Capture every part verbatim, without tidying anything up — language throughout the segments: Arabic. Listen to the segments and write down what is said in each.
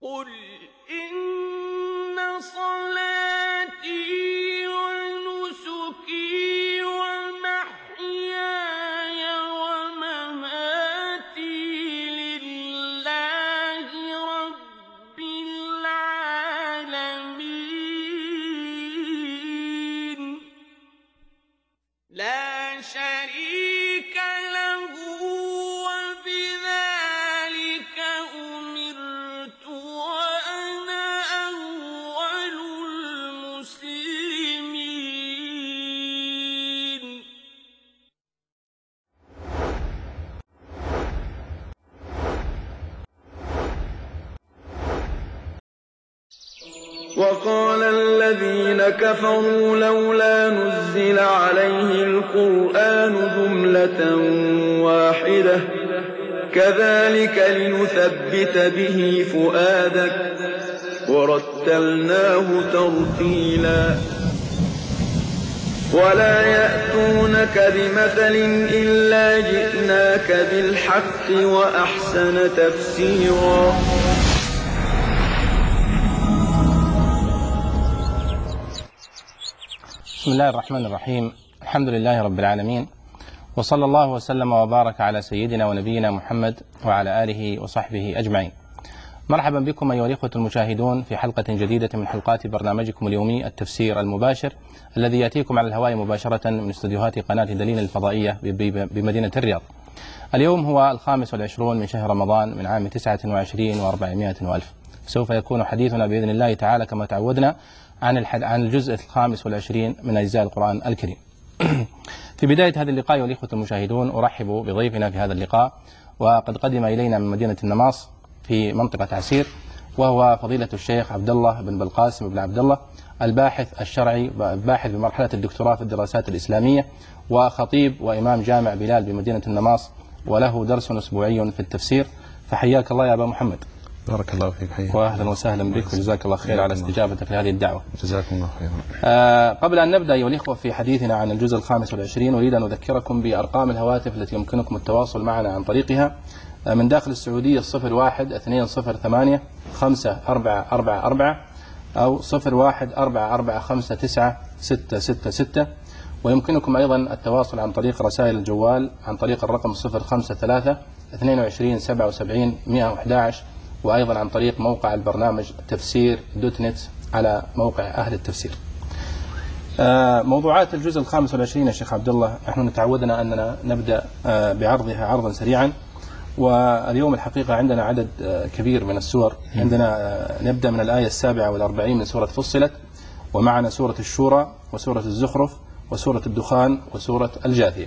قل إن صلاتي ونسكي ومحياي ومماتي لله رب العالمين لا شريك له وبذلك أمرت وأنا أول المسلمين. وقال الذين كفروا لولا نزل عليه القرآن جملة واحدة كذلك لنثبت به فؤادك ورتلناه ترتيلا ولا يأتونك بمثل إلا جئناك بالحق وأحسن تفسيرا. بسم الله الرحمن الرحيم. الحمد لله رب العالمين، وصلى الله وسلم وبارك على سيدنا ونبينا محمد وعلى آله وصحبه أجمعين. مرحبا بكم أيها الإخوة المشاهدون في حلقة جديدة من حلقات برنامجكم اليومي التفسير المباشر الذي يأتيكم على الهواء مباشرة من استديوهات قناة دليل الفضائية بمدينة الرياض. اليوم هو الخامس والعشرون من شهر رمضان من عام تسعة وعشرين وأربعمائة وألف. سوف يكون حديثنا بإذن الله تعالى كما تعودنا عن عن الجزء الخامس والعشرين من أجزاء القرآن الكريم. في بداية هذا اللقاء والإخوة المشاهدون أرحب بضيفنا في هذا اللقاء، وقد قدم إلينا من مدينة النماص في منطقة عسير، وهو فضيلة الشيخ عبد الله بن بالقاسم بن عبد الله، الباحث الشرعي باحث بمرحلة الدكتوراه في الدراسات الإسلامية، وخطيب وإمام جامع بلال بمدينة النماص، وله درس أسبوعي في التفسير. فحياك الله يا أبا محمد. بارك الله فيك. حياك واهلا وسهلا بك، وجزاك الله خير على استجابتك لهذه الدعوة. جزاكم الله خيرا. آه قبل أن نبدأ أيها الإخوة في حديثنا عن الجزء الخامس والعشرين، أريد أن أذكركم بأرقام الهواتف التي يمكنكم التواصل معنا عن طريقها. آه من داخل السعودية صفر واحد اثنين صفر ثمانية خمسة أربعة أربعة أربعة أو صفر واحد أربعة أربعة خمسة تسعة ستة ستة ستة، ويمكنكم أيضا التواصل عن طريق رسائل الجوال عن طريق الرقم صفر خمسة ثلاثة اثنين وعشرين سبعة وسبعين مئة وأحد عشر، وأيضا عن طريق موقع البرنامج تفسير دوت نت على موقع أهل التفسير. موضوعات الجزء الخامس والعشرين يا شيخ عبد الله، نحن تعودنا أننا نبدأ بعرضها عرضا سريعا، واليوم الحقيقة عندنا عدد كبير من السور. عندنا نبدأ من الآية السابعة والأربعين من سورة فصلت، ومعنا سورة الشورى وسورة الزخرف وسورة الدخان وسورة الجاثية.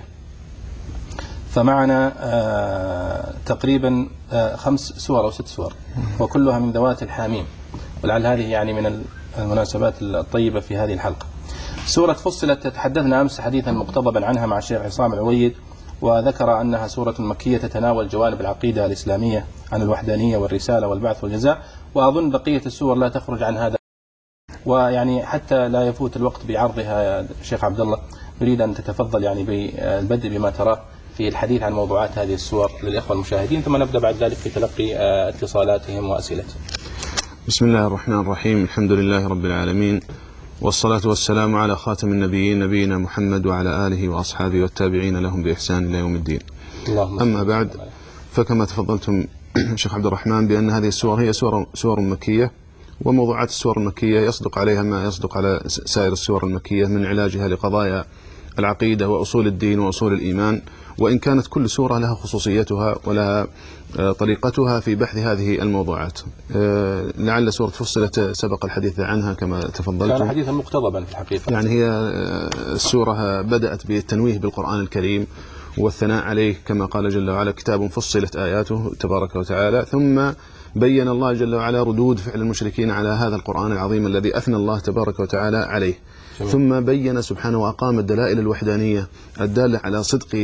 فمعنا آه تقريبا آه خمس سور أو ست سور، وكلها من ذوات الحاميم، ولعل هذه يعني من المناسبات الطيبة في هذه الحلقة. سورة فصلت تحدثنا أمس حديثا مقتضبا عنها مع الشيخ عصام العويد، وذكر أنها سورة مكية تتناول جوانب العقيدة الإسلامية عن الوحدانية والرسالة والبعث والجزاء، وأظن بقية السور لا تخرج عن هذا. ويعني حتى لا يفوت الوقت بعرضها يا شيخ عبد الله، نريد أن تتفضل يعني بالبدء بما تراه في الحديث عن موضوعات هذه السور للإخوة المشاهدين، ثم نبدأ بعد ذلك في تلقي اتصالاتهم وأسئلتهم. بسم الله الرحمن الرحيم. الحمد لله رب العالمين، والصلاة والسلام على خاتم النبيين نبينا محمد وعلى آله وأصحابه والتابعين لهم بإحسان إلى يوم الدين. أما بعد، فكما تفضلتم شيخ عبد الرحمن بأن هذه السور هي سور سور مكية، وموضوعات السور المكية يصدق عليها ما يصدق على سائر السور المكية من علاجها لقضايا العقيدة وأصول الدين وأصول الإيمان، وإن كانت كل سورة لها خصوصيتها ولها طريقتها في بحث هذه الموضوعات. لعل سورة فصلت سبق الحديث عنها كما تفضلتم، كان حديثا مقتضبا في الحقيقة. يعني هي السورة بدأت بالتنويه بالقرآن الكريم والثناء عليه كما قال جل وعلا: كتاب فصلت آياته تبارك وتعالى. ثم بين الله جل وعلا ردود فعل المشركين على هذا القرآن العظيم الذي أثنى الله تبارك وتعالى عليه. ثم بين سبحانه وأقام الدلائل الوحدانية الدالة على صدق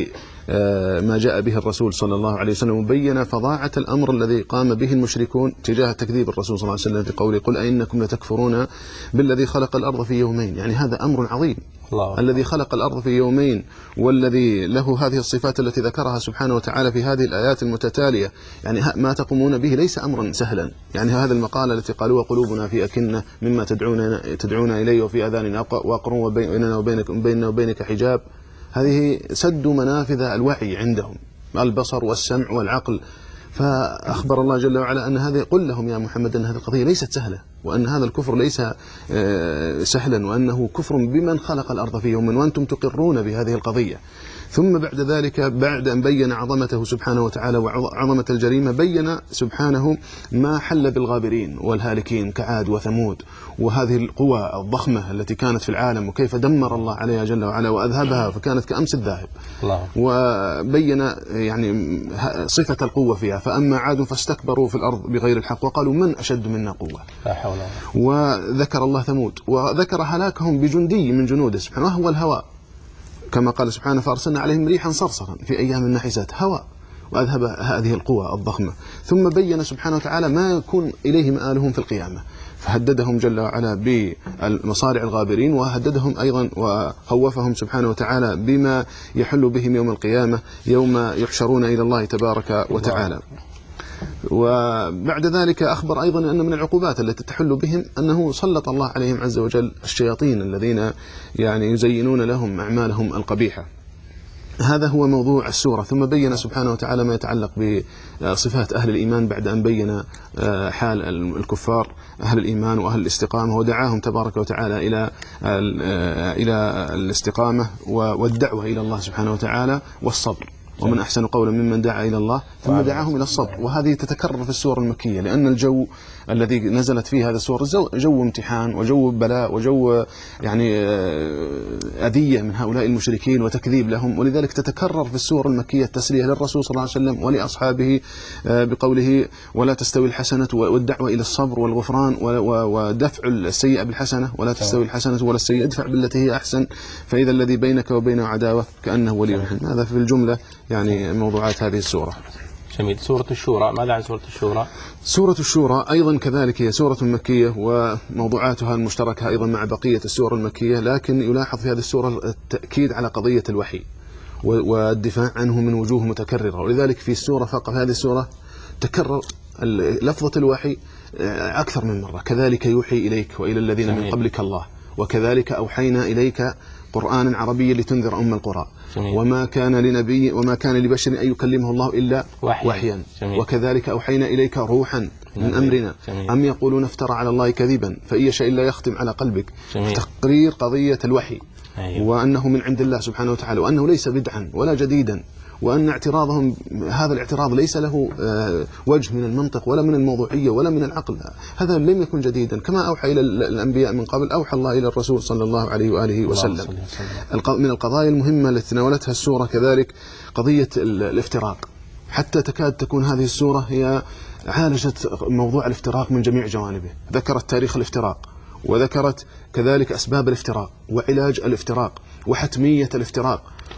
ما جاء به الرسول صلى الله عليه وسلم، وبين فظاعة الأمر الذي قام به المشركون تجاه تكذيب الرسول صلى الله عليه وسلم في قوله قل أئنكم لتكفرون بالذي خلق الأرض في يومين. يعني هذا أمر عظيم، الله الذي خلق الأرض في يومين والذي له هذه الصفات التي ذكرها سبحانه وتعالى في هذه الآيات المتتالية، يعني ما تقومون به ليس أمرا سهلا. يعني هذا المقالة التي قالوها قلوبنا في أكنة مما تدعون تدعون إليه وفي أذاننا وقر وبيننا وبينك بيننا وبينك حجاب، هذه سد منافذ الوعي عندهم، البصر والسمع والعقل. فأخبر الله جل وعلا أن هذه، قل لهم يا محمد أن هذه القضية ليست سهلة، وأن هذا الكفر ليس سهلا، وأنه كفر بمن خلق الأرض في يوم، وأنتم تقرون بهذه القضية. ثم بعد ذلك بعد أن بين عظمته سبحانه وتعالى وعظمة الجريمة، بين سبحانه ما حل بالغابرين والهالكين كعاد وثمود، وهذه القوى الضخمة التي كانت في العالم وكيف دمر الله عليها جل وعلا وأذهبها فكانت كأمس الذاهب. الله. وبين يعني صفة القوة فيها، فأما عاد فاستكبروا في الأرض بغير الحق وقالوا من أشد منا قوة. لا حول ولا قوة. وذكر الله ثمود وذكر هلاكهم بجندي من جنوده سبحانه وهو الهواء، كما قال سبحانه فأرسلنا عليهم ريحا صرصرا في أيام نحسات، هواء، وأذهب هذه القوى الضخمة. ثم بين سبحانه وتعالى ما يكون إليه مآلهم في القيامة، فهددهم جل وعلا بمصارع الغابرين، وهددهم أيضا وخوفهم سبحانه وتعالى بما يحل بهم يوم القيامة يوم يحشرون إلى الله تبارك وتعالى. وبعد ذلك أخبر أيضا أن من العقوبات التي تحل بهم أنه سلط الله عليهم عز وجل الشياطين الذين يعني يزينون لهم أعمالهم القبيحة. هذا هو موضوع السورة. ثم بين سبحانه وتعالى ما يتعلق بصفات أهل الإيمان بعد أن بين حال الكفار أهل الإيمان وأهل الاستقامة، ودعاهم تبارك وتعالى إلى إلى الاستقامة والدعوة إلى الله سبحانه وتعالى والصبر. ومن أحسن قولا ممن دعا إلى الله ثم دعاهم إلى الصبر. وهذه تتكرر في السور المكية، لأن الجو الذي نزلت فيه هذا السور جو امتحان وجو بلاء وجو يعني أذية من هؤلاء المشركين وتكذيب لهم، ولذلك تتكرر في السور المكية التسلية للرسول صلى الله عليه وسلم ولأصحابه بقوله ولا تستوي الحسنة، والدعوة إلى الصبر والغفران ودفع السيئة بالحسنة، ولا تستوي الحسنة ولا السيئة ادفع بالتي هي أحسن فإذا الذي بينك وبينه عداوة كأنه ولي حميم. هذا في الجملة يعني موضوعات هذه السورة. جميل. سورة الشورى، ماذا عن سورة الشورى؟ سورة الشورى أيضا كذلك هي سورة مكية، وموضوعاتها المشتركة أيضا مع بقية السور المكية، لكن يلاحظ في هذه السورة التأكيد على قضية الوحي والدفاع عنه من وجوه متكررة، ولذلك في السورة فقط هذه السورة تكرر لفظة الوحي أكثر من مرة. كذلك يوحي إليك وإلى الذين جميل. من قبلك الله، وكذلك أوحينا إليك قرآنا عربيا لتنذر أم القرى، جميل. وما كان لنبي وما كان لبشر أن يكلمه الله إلا وحيا, وحيا. وكذلك أوحينا إليك روحا من أمرنا، جميل. أم يقولون افترى على الله كذبا فإن يشاء إلا يختم على قلبك. جميل. تقرير قضية الوحي، أيوه. وأنه من عند الله سبحانه وتعالى، وأنه ليس بدعا ولا جديدا، وأن اعتراضهم هذا الاعتراض ليس له وجه من المنطق ولا من الموضوعية ولا من العقل، هذا لم يكن جديدا. كما أوحى إلى الأنبياء من قبل أوحى الله إلى الرسول صلى الله عليه وآله وسلم. من القضايا المهمة التي تناولتها السورة كذلك قضية الافتراق، حتى تكاد تكون هذه السورة هي عالجت موضوع الافتراق من جميع جوانبه. ذكرت تاريخ الافتراق، وذكرت كذلك أسباب الافتراق وعلاج الافتراق وحتمية الافتراق،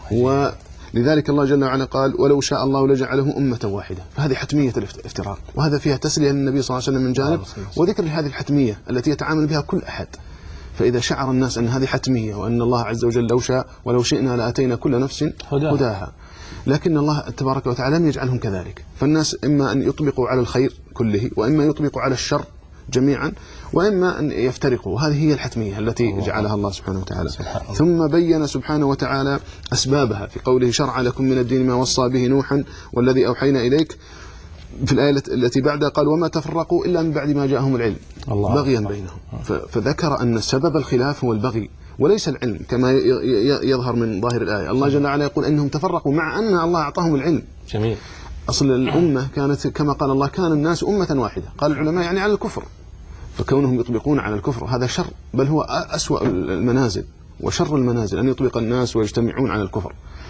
و لذلك الله جل وعلا قال ولو شاء الله لجعلهم أمة واحدة. فهذه حتمية الافتراق، وهذا فيها تسلية للنبي صلى الله عليه وسلم من جانب، وذكر لهذه الحتمية التي يتعامل بها كل أحد. فإذا شعر الناس أن هذه حتمية وأن الله عز وجل لو شاء ولو شئنا لأتينا كل نفس هداها، لكن الله تبارك وتعالى لم يجعلهم كذلك. فالناس إما أن يطبقوا على الخير كله، وإما يطبقوا على الشر جميعا، وإما أن يفترقوا. هذه هي الحتمية التي جعلها الله سبحانه وتعالى. ثم بين سبحانه وتعالى أسبابها في قوله شرع لكم من الدين ما وصى به نوحا والذي أوحينا إليك. في الآية التي بعدها قال وما تفرقوا إلا من بعد ما جاءهم العلم بغيا بينهم. فذكر أن سبب الخلاف هو البغي وليس العلم كما يظهر من ظاهر الآية. الله جل وعلا يقول إنهم تفرقوا مع أن الله أعطاهم العلم. جميل. أصل الأمة كانت كما قال الله كان الناس أمة واحدة، قال العلماء يعني على الكفر، فكونهم يطبقون على الكفر هذا شر، بل هو أسوأ المنازل وشر المنازل أن يطبق الناس ويجتمعون على الكفر،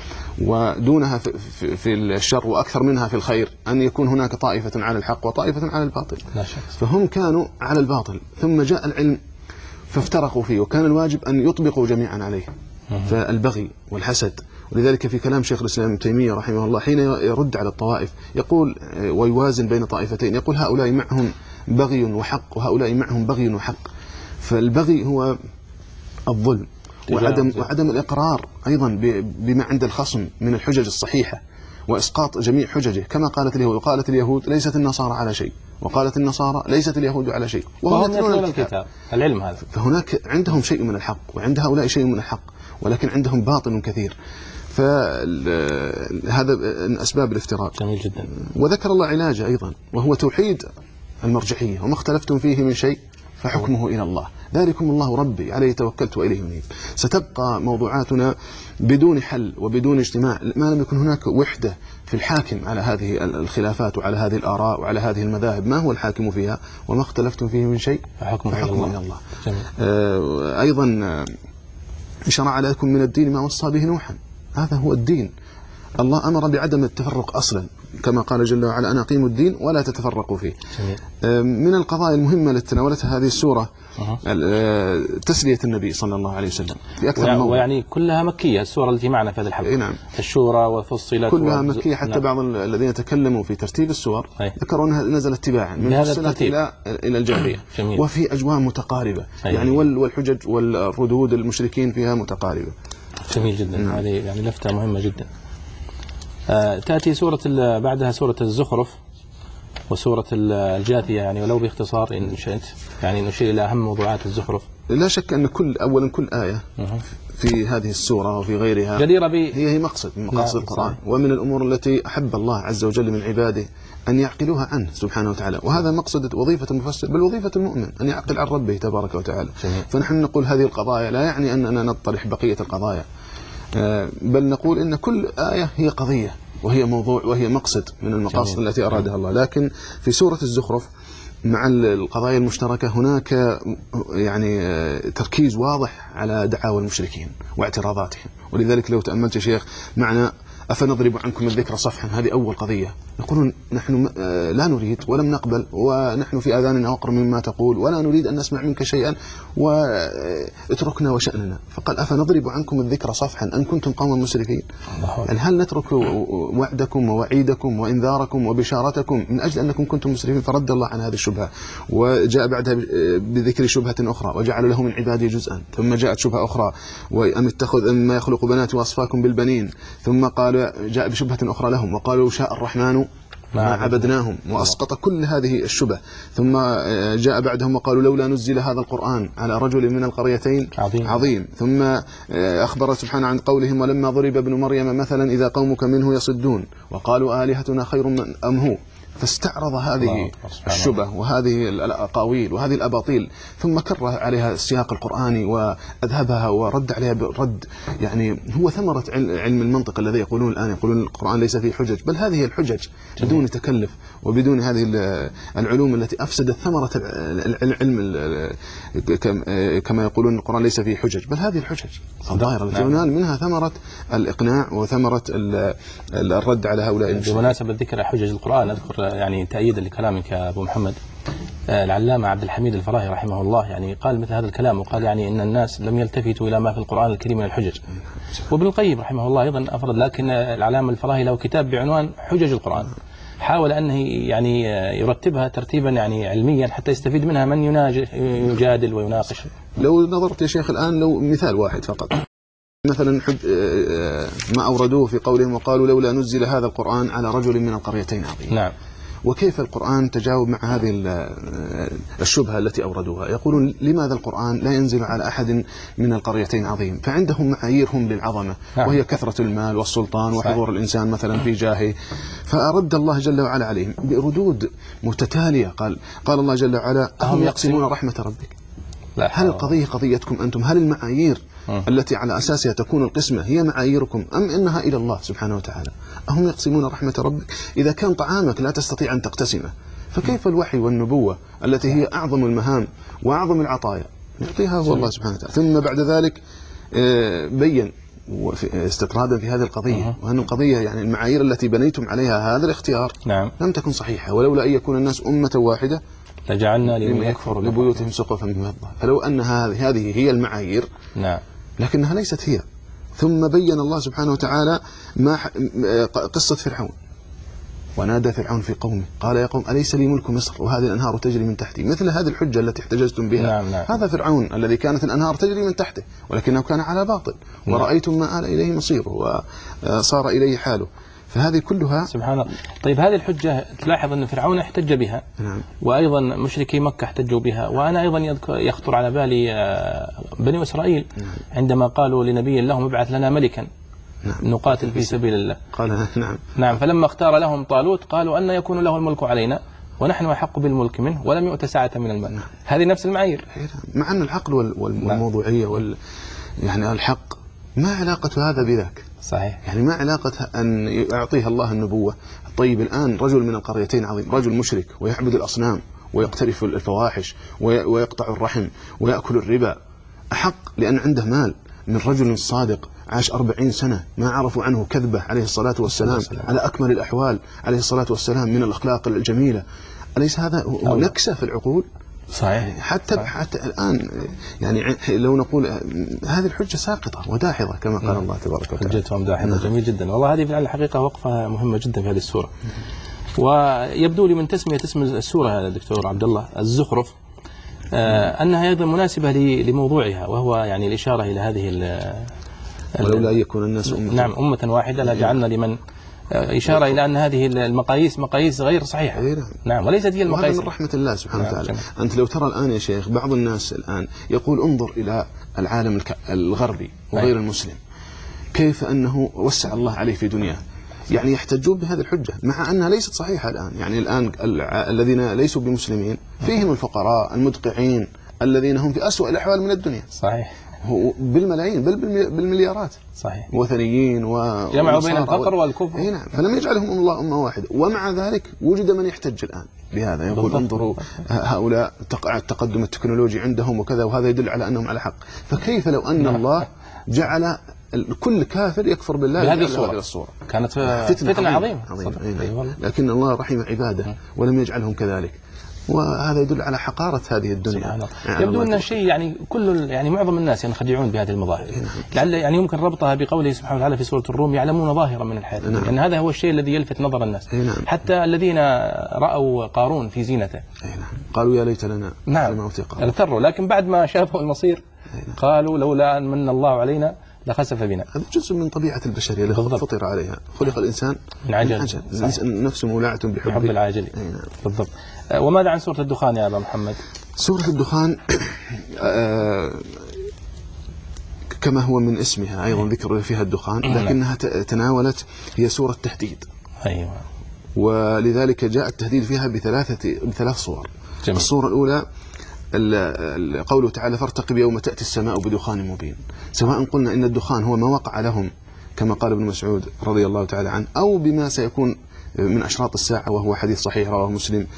ودونها في, في الشر وأكثر منها في الخير أن يكون هناك طائفة على الحق وطائفة على الباطل. فهم كانوا على الباطل ثم جاء العلم فافترقوا فيه، وكان الواجب أن يطبقوا جميعا عليه. فالبغي والحسد ولذلك في كلام شيخ الإسلام ابن تيمية رحمه الله حين يرد على الطوائف يقول ويوازن بين طائفتين، يقول هؤلاء معهم بغي وحق وهؤلاء معهم بغي وحق. فالبغي هو الظلم وعدم, وعدم الإقرار أيضا بما عند الخصم من الحجج الصحيحة وإسقاط جميع حججه، كما قالت اليهود وقالت اليهود ليست النصارى على شيء، وقالت النصارى ليست اليهود على شيء، وهم يتلون الكتاب. العلم هذا. فهناك عندهم شيء من الحق وعند هؤلاء شيء من الحق، ولكن عندهم باطل كثير. فهذا من أسباب الافتراق. جميل جدا. وذكر الله علاجه أيضا وهو توحيد المرجحية، وما اختلفتم فيه من شيء فحكمه إلى الله، ذلكم الله ربي عليه توكلت وإليه أنيب. ستبقى موضوعاتنا بدون حل وبدون اجتماع ما لم يكن هناك وحدة في الحاكم على هذه الخلافات وعلى هذه الآراء وعلى هذه المذاهب. ما هو الحاكم فيها؟ وما اختلفتم فيه من شيء فحكمه, فحكمه إلى الله. آه أيضا شرع لكم من الدين ما وصى به نوحا، هذا هو الدين. الله أمر بعدم التفرق أصلا كما قال جل وعلا أن أقيموا الدين ولا تتفرقوا فيه. من القضايا المهمة التي تناولتها هذه السورة تسلية النبي صلى الله عليه وسلم في أكثر من موضوع، ويعني كلها مكية السورة التي معنا في هذا الحلقة. نعم. الشورى وفصلت كلها مكية حتى نعم. بعض الذين تكلموا في ترتيب السور ذكروا أنها نزلت تباعا من فصلت إلى إلى الجارية وفي أجواء متقاربة. أي. يعني والحجج والردود المشركين فيها متقاربة. جميل جدا. نعم. هذه يعني لفتة مهمة جدا. آه تأتي سورة بعدها سورة الزخرف وسورة الجاثية، يعني ولو باختصار إن شئت يعني نشير إلى أهم موضوعات الزخرف. لا شك أن كل أولا كل آية في هذه السورة وفي غيرها جديرة بي هي هي مقصد من مقاصد القرآن، ومن الأمور التي أحب الله عز وجل من عباده أن يعقلوها عنه سبحانه وتعالى، وهذا مقصد وظيفة المفسر بل وظيفة المؤمن أن يعقل عن ربه تبارك وتعالى. جميل. فنحن نقول هذه القضايا لا يعني أننا نطرح بقية القضايا، بل نقول إن كل آية هي قضية وهي موضوع وهي مقصد من المقاصد التي أرادها الله. لكن في سورة الزخرف مع القضايا المشتركة هناك يعني تركيز واضح على دعاوى المشركين واعتراضاتهم. ولذلك لو تأملت يا شيخ معنا أفنضرب عنكم الذكر صفحا، هذه أول قضية نقول نحن لا نريد ولم نقبل ونحن في آذاننا وقر مما تقول ولا نريد أن نسمع منك شيئا واتركنا وشأننا. فقال أفنضرب عنكم الذكر صفحا أن كنتم قوما مسرفين. يعني هل نترك وعدكم ووعيدكم وإنذاركم وبشارتكم من أجل أنكم كنتم مسرفين؟ فرد الله عن هذه الشبهة وجاء بعدها بذكر شبهة أخرى وجعل له من عباده جزءا، ثم جاءت شبهة أخرى وأم اتخذ أم يخلق بنات وأصفاكم بالبنين، ثم قال جاء بشبهة أخرى لهم وقالوا شاء الرحمن ما عبدناهم وأسقط كل هذه الشبه. ثم جاء بعدهم وقالوا لولا نزل هذا القرآن على رجل من القريتين عظيم, عظيم. ثم أخبر سبحانه عن قولهم ولما ضرب ابن مريم مثلا إذا قومك منه يصدون وقالوا آلهتنا خير من أم هو. فاستعرض هذه الشبه وهذه الأقاويل وهذه الأباطيل ثم كره عليها السياق القرآني وأذهبها ورد عليها برد يعني هو ثمرة علم المنطق الذي يقولون الآن يقولون القرآن ليس فيه حجج، بل هذه الحجج بدون تكلف وبدون هذه العلوم التي أفسدت ثمرة العلم كما يقولون القرآن ليس فيه حجج، بل هذه الحجج الظاهرة التي ينال منها ثمرة الإقناع وثمرة الرد على هؤلاء المشركين. بمناسبة ذكر حجج القرآن أذكر يعني تأييدا لكلامك يا أبو محمد، العلامة عبد الحميد الفراهي رحمه الله يعني قال مثل هذا الكلام وقال يعني إن الناس لم يلتفتوا إلى ما في القرآن الكريم من الحجج. وابن القيم رحمه الله أيضا أفرد، لكن العلامة الفراهي له كتاب بعنوان حجج القرآن، حاول أنه يعني يرتبها ترتيبا يعني علميا حتى يستفيد منها من يجادل ويناقش. لو نظرت يا شيخ الآن لو مثال واحد فقط مثلا ما أوردوه في قولهم وقالوا لولا نزل هذا القرآن على رجل من القريتين عظيم. نعم. وكيف القرآن تجاوب مع هذه الشبهة التي أوردوها؟ يقولون لماذا القرآن لا ينزل على أحد من القريتين عظيم؟ فعندهم معاييرهم للعظمة وهي كثرة المال والسلطان وحضور الإنسان مثلا في جاهه. فأرد الله جل وعلا عليهم بردود متتالية. قال قال الله جل وعلا أهم يقسمون رحمة ربك؟ هل القضية قضيتكم أنتم؟ هل المعايير التي على أساسها تكون القسمة هي معاييركم أم إنها إلى الله سبحانه وتعالى؟ أهم يقسمون رحمة ربك؟ إذا كان طعامك لا تستطيع أن تقتسمه فكيف الوحي والنبوة التي هي أعظم المهام وأعظم العطايا يعطيها هو الله سبحانه وتعالى. ثم بعد ذلك بين استطرادا في هذه القضية وأن القضية يعني المعايير التي بنيتم عليها هذا الاختيار نعم. لم تكن صحيحة، ولولا أن يكون الناس أمة واحدة لجعلنا لمن يكفر لبيوتهم سقفا من فضة. فلو أن هذه هي المعايير نعم. لكنها ليست هي، ثم بين الله سبحانه وتعالى ما قصة فرعون. ونادى فرعون في قومه قال يا قوم أليس لي ملك مصر وهذه الأنهار تجري من تحتي، مثل هذه الحجة التي احتجزتم بها. نعم نعم. هذا فرعون الذي كانت الأنهار تجري من تحته ولكنه كان على باطل. نعم. ورأيتم ما آل إليه مصيره وصار إليه حاله. فهذه كلها سبحان الله. طيب هذه الحجة تلاحظ أن فرعون احتج بها. نعم. وأيضا مشركي مكة احتجوا بها. وأنا أيضا يخطر على بالي بني إسرائيل عندما قالوا لنبي لهم ابعث لنا ملكا نعم. نقاتل في سبيل الله. قال نعم. نعم. فلما اختار لهم طالوت قالوا أن يكون له الملك علينا ونحن أحق بالملك منه ولم يؤت ساعة من المال. نعم. هذه نفس المعايير. مع أن العقل والموضوعية وال يعني الحق ما علاقة هذا بذاك. صحيح. يعني ما علاقة أن يعطيها الله النبوة. طيب الآن رجل من القريتين عظيم، رجل مشرك ويعبد الأصنام ويقترف الفواحش ويقطع الرحم ويأكل الربا، أحق لأن عنده مال من رجل صادق عاش أربعين سنة ما عرفوا عنه كذبة عليه الصلاة والسلام على أكمل الأحوال عليه الصلاة والسلام من الأخلاق الجميلة. أليس هذا نكسة في العقول؟ صحيح. حتى صحيح. حتى الآن يعني لو نقول هذه الحجة ساقطة وداحضة كما قال الله تبارك وتعالى. حجتهم داحضة. جميل جدا والله. هذه في الحقيقة وقفة مهمة جدا في هذه السورة. ويبدو لي من تسمية اسم السورة يا دكتور عبد الله الزخرف آه أنها أيضا مناسبة لموضوعها، وهو يعني الإشارة إلى هذه ولولا أن يكون الناس أمة نعم أمة واحدة لجعلنا لمن إشارة إلى أن هذه المقاييس مقاييس غير صحيحة. نعم. وليست هي المقاييس. وهذا من رحمة الله سبحانه وتعالى. أنت لو ترى الآن يا شيخ بعض الناس الآن يقول انظر إلى العالم الغربي وغير المسلم كيف أنه وسع الله عليه في دنياه، يعني يحتجون بهذه الحجة مع أنها ليست صحيحة الآن. يعني الآن الذين ليسوا بمسلمين فيهم الفقراء المدقعين الذين هم في أسوأ الأحوال من الدنيا. صحيح. بالملايين بل بالمليارات. صحيح. وثنيين و جمعوا بين الفقر والكفر. اي نعم. فلم يجعلهم الله أمة واحدة، ومع ذلك وجد من يحتج الآن بهذا يقول انظروا هؤلاء التقدم التكنولوجي عندهم وكذا وهذا يدل على أنهم على حق. فكيف لو أن الله جعل كل كافر يكفر بالله بهذه الصورة. الصورة كانت فتنة, فتنة عظيمة, عظيمة. عظيمة. لكن الله رحم عباده ولم يجعلهم كذلك، وهذا يدل على حقارة هذه الدنيا. يعني يبدو أن الشيء يعني كل يعني معظم الناس ينخدعون بهذه المظاهر. لعل يعني يمكن ربطها بقوله سبحانه وتعالى في سورة الروم يعلمون ظاهرا من الحياة الدنيا. يعني هذا هو الشيء الذي يلفت نظر الناس. حتى الذين رأوا قارون في زينته قالوا يا ليت لنا نعم اغتروا، لكن بعد ما شافوا المصير قالوا لولا أن من الله علينا لخسف بنا. هذا جزء من طبيعة البشرية التي فطر عليها. خلق الإنسان من عجل، نفسه مولعة بحب, بحب العاجل. بالضبط. وماذا عن سورة الدخان يا أبا محمد؟ سورة الدخان كما هو من اسمها أيضا ذكر فيها الدخان، لكنها تناولت هي سورة تهديد. أيوة. ولذلك جاء التهديد فيها بثلاثة بثلاث صور. جميل. الصورة الأولى قوله تعالى فارتقب يوم تأتي السماء بدخان مبين. سواء قلنا إن الدخان هو ما وقع لهم كما قال ابن مسعود رضي الله تعالى عنه، أو بما سيكون من أشراط الساعة وهو حديث صحيح رواه مسلم.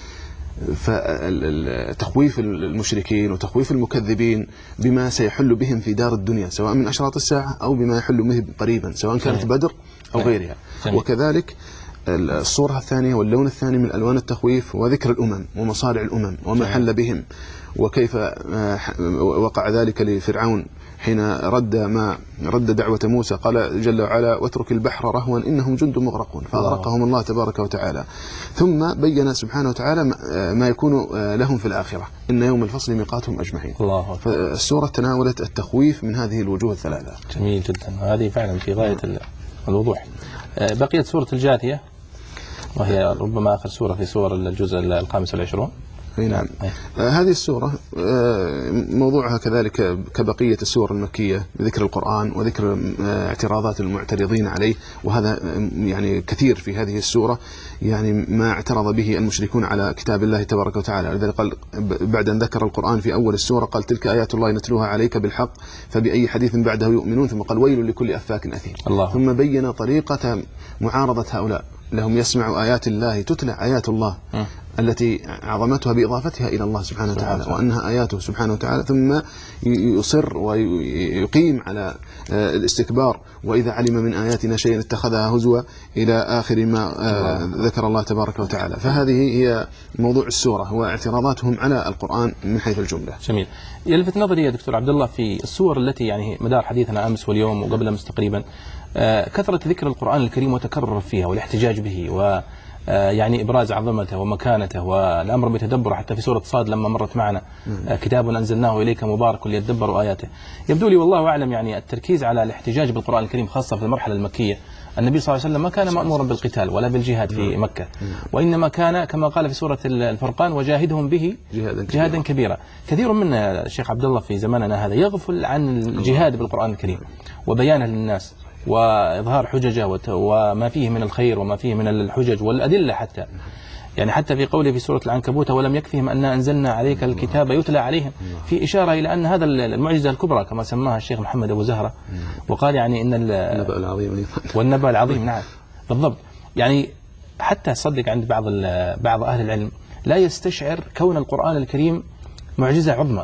فتخويف المشركين وتخويف المكذبين بما سيحل بهم في دار الدنيا سواء من أشراط الساعة أو بما يحل بهم قريبا سواء كانت بدر أو غيرها. وكذلك الصورة الثانية واللون الثاني من ألوان التخويف وذكر الأمم ومصارع الأمم وما حل بهم، وكيف وقع ذلك لفرعون حين رد ما رد دعوة موسى قال جل وعلا واترك البحر رهوا إنهم جند مغرقون فأغرقهم الله تبارك وتعالى. ثم بين سبحانه وتعالى ما يكون لهم في الآخرة إن يوم الفصل ميقاتهم أجمعين. فالسورة تناولت التخويف من هذه الوجوه الثلاثة. جميل جدا، هذه فعلا في غاية الوضوح. بقيت سورة الجاثية وهي ربما آخر سورة في سور الجزء الخامس والعشرون. نعم. آه هذه السورة آه موضوعها كذلك كبقية السور المكية بذكر القرآن وذكر آه اعتراضات المعترضين عليه، وهذا يعني كثير في هذه السورة، يعني ما اعترض به المشركون على كتاب الله تبارك وتعالى. لذلك قال بعد أن ذكر القرآن في أول السورة قال تلك آيات الله نتلوها عليك بالحق فبأي حديث بعده يؤمنون، ثم قال ويل لكل أفاك أثيم. ثم بين طريقة معارضة هؤلاء لهم يسمعوا آيات الله تتلى، آيات الله م. التي عظمتها بإضافتها إلى الله سبحانه وتعالى وأنها آياته سبحانه وتعالى، ثم يصر ويقيم على الاستكبار، وإذا علم من آياتنا شيئا اتخذها هزوا إلى آخر ما ذكر الله تبارك وتعالى. فهذه هي موضوع السورة، هو اعتراضاتهم على القرآن من حيث الجملة. جميل. يلفت نظري يا دكتور عبد الله في السور التي يعني مدار حديثنا أمس واليوم وقبل أمس تقريبا كثرة ذكر القرآن الكريم وتكرر فيها والاحتجاج به و يعني إبراز عظمته ومكانته والأمر بتدبره، حتى في سورة صاد لما مرت معنا كتاب أنزلناه إليك مبارك ليدبروا آياته. يبدو لي والله أعلم يعني التركيز على الاحتجاج بالقرآن الكريم خاصة في المرحلة المكية. النبي صلى الله عليه وسلم ما كان مأمورا بالقتال ولا بالجهاد في مكة، وإنما كان كما قال في سورة الفرقان وجاهدهم به جهادا كبيرا. كثير منا الشيخ عبد الله في زماننا هذا يغفل عن الجهاد بالقرآن الكريم وبيانه للناس وإظهار حججه وما فيه من الخير وما فيه من الحجج والأدلة، حتى يعني حتى في قوله في سورة العنكبوت ولم يكفهم أن أنزلنا عليك الكتاب يتلى عليهم، في إشارة إلى أن هذا المعجزة الكبرى كما سماها الشيخ محمد أبو زهرة، وقال يعني إن النبأ العظيم والنبأ العظيم. نعم بالضبط. يعني حتى صدق عند بعض بعض أهل العلم لا يستشعر كون القرآن الكريم معجزة عظمى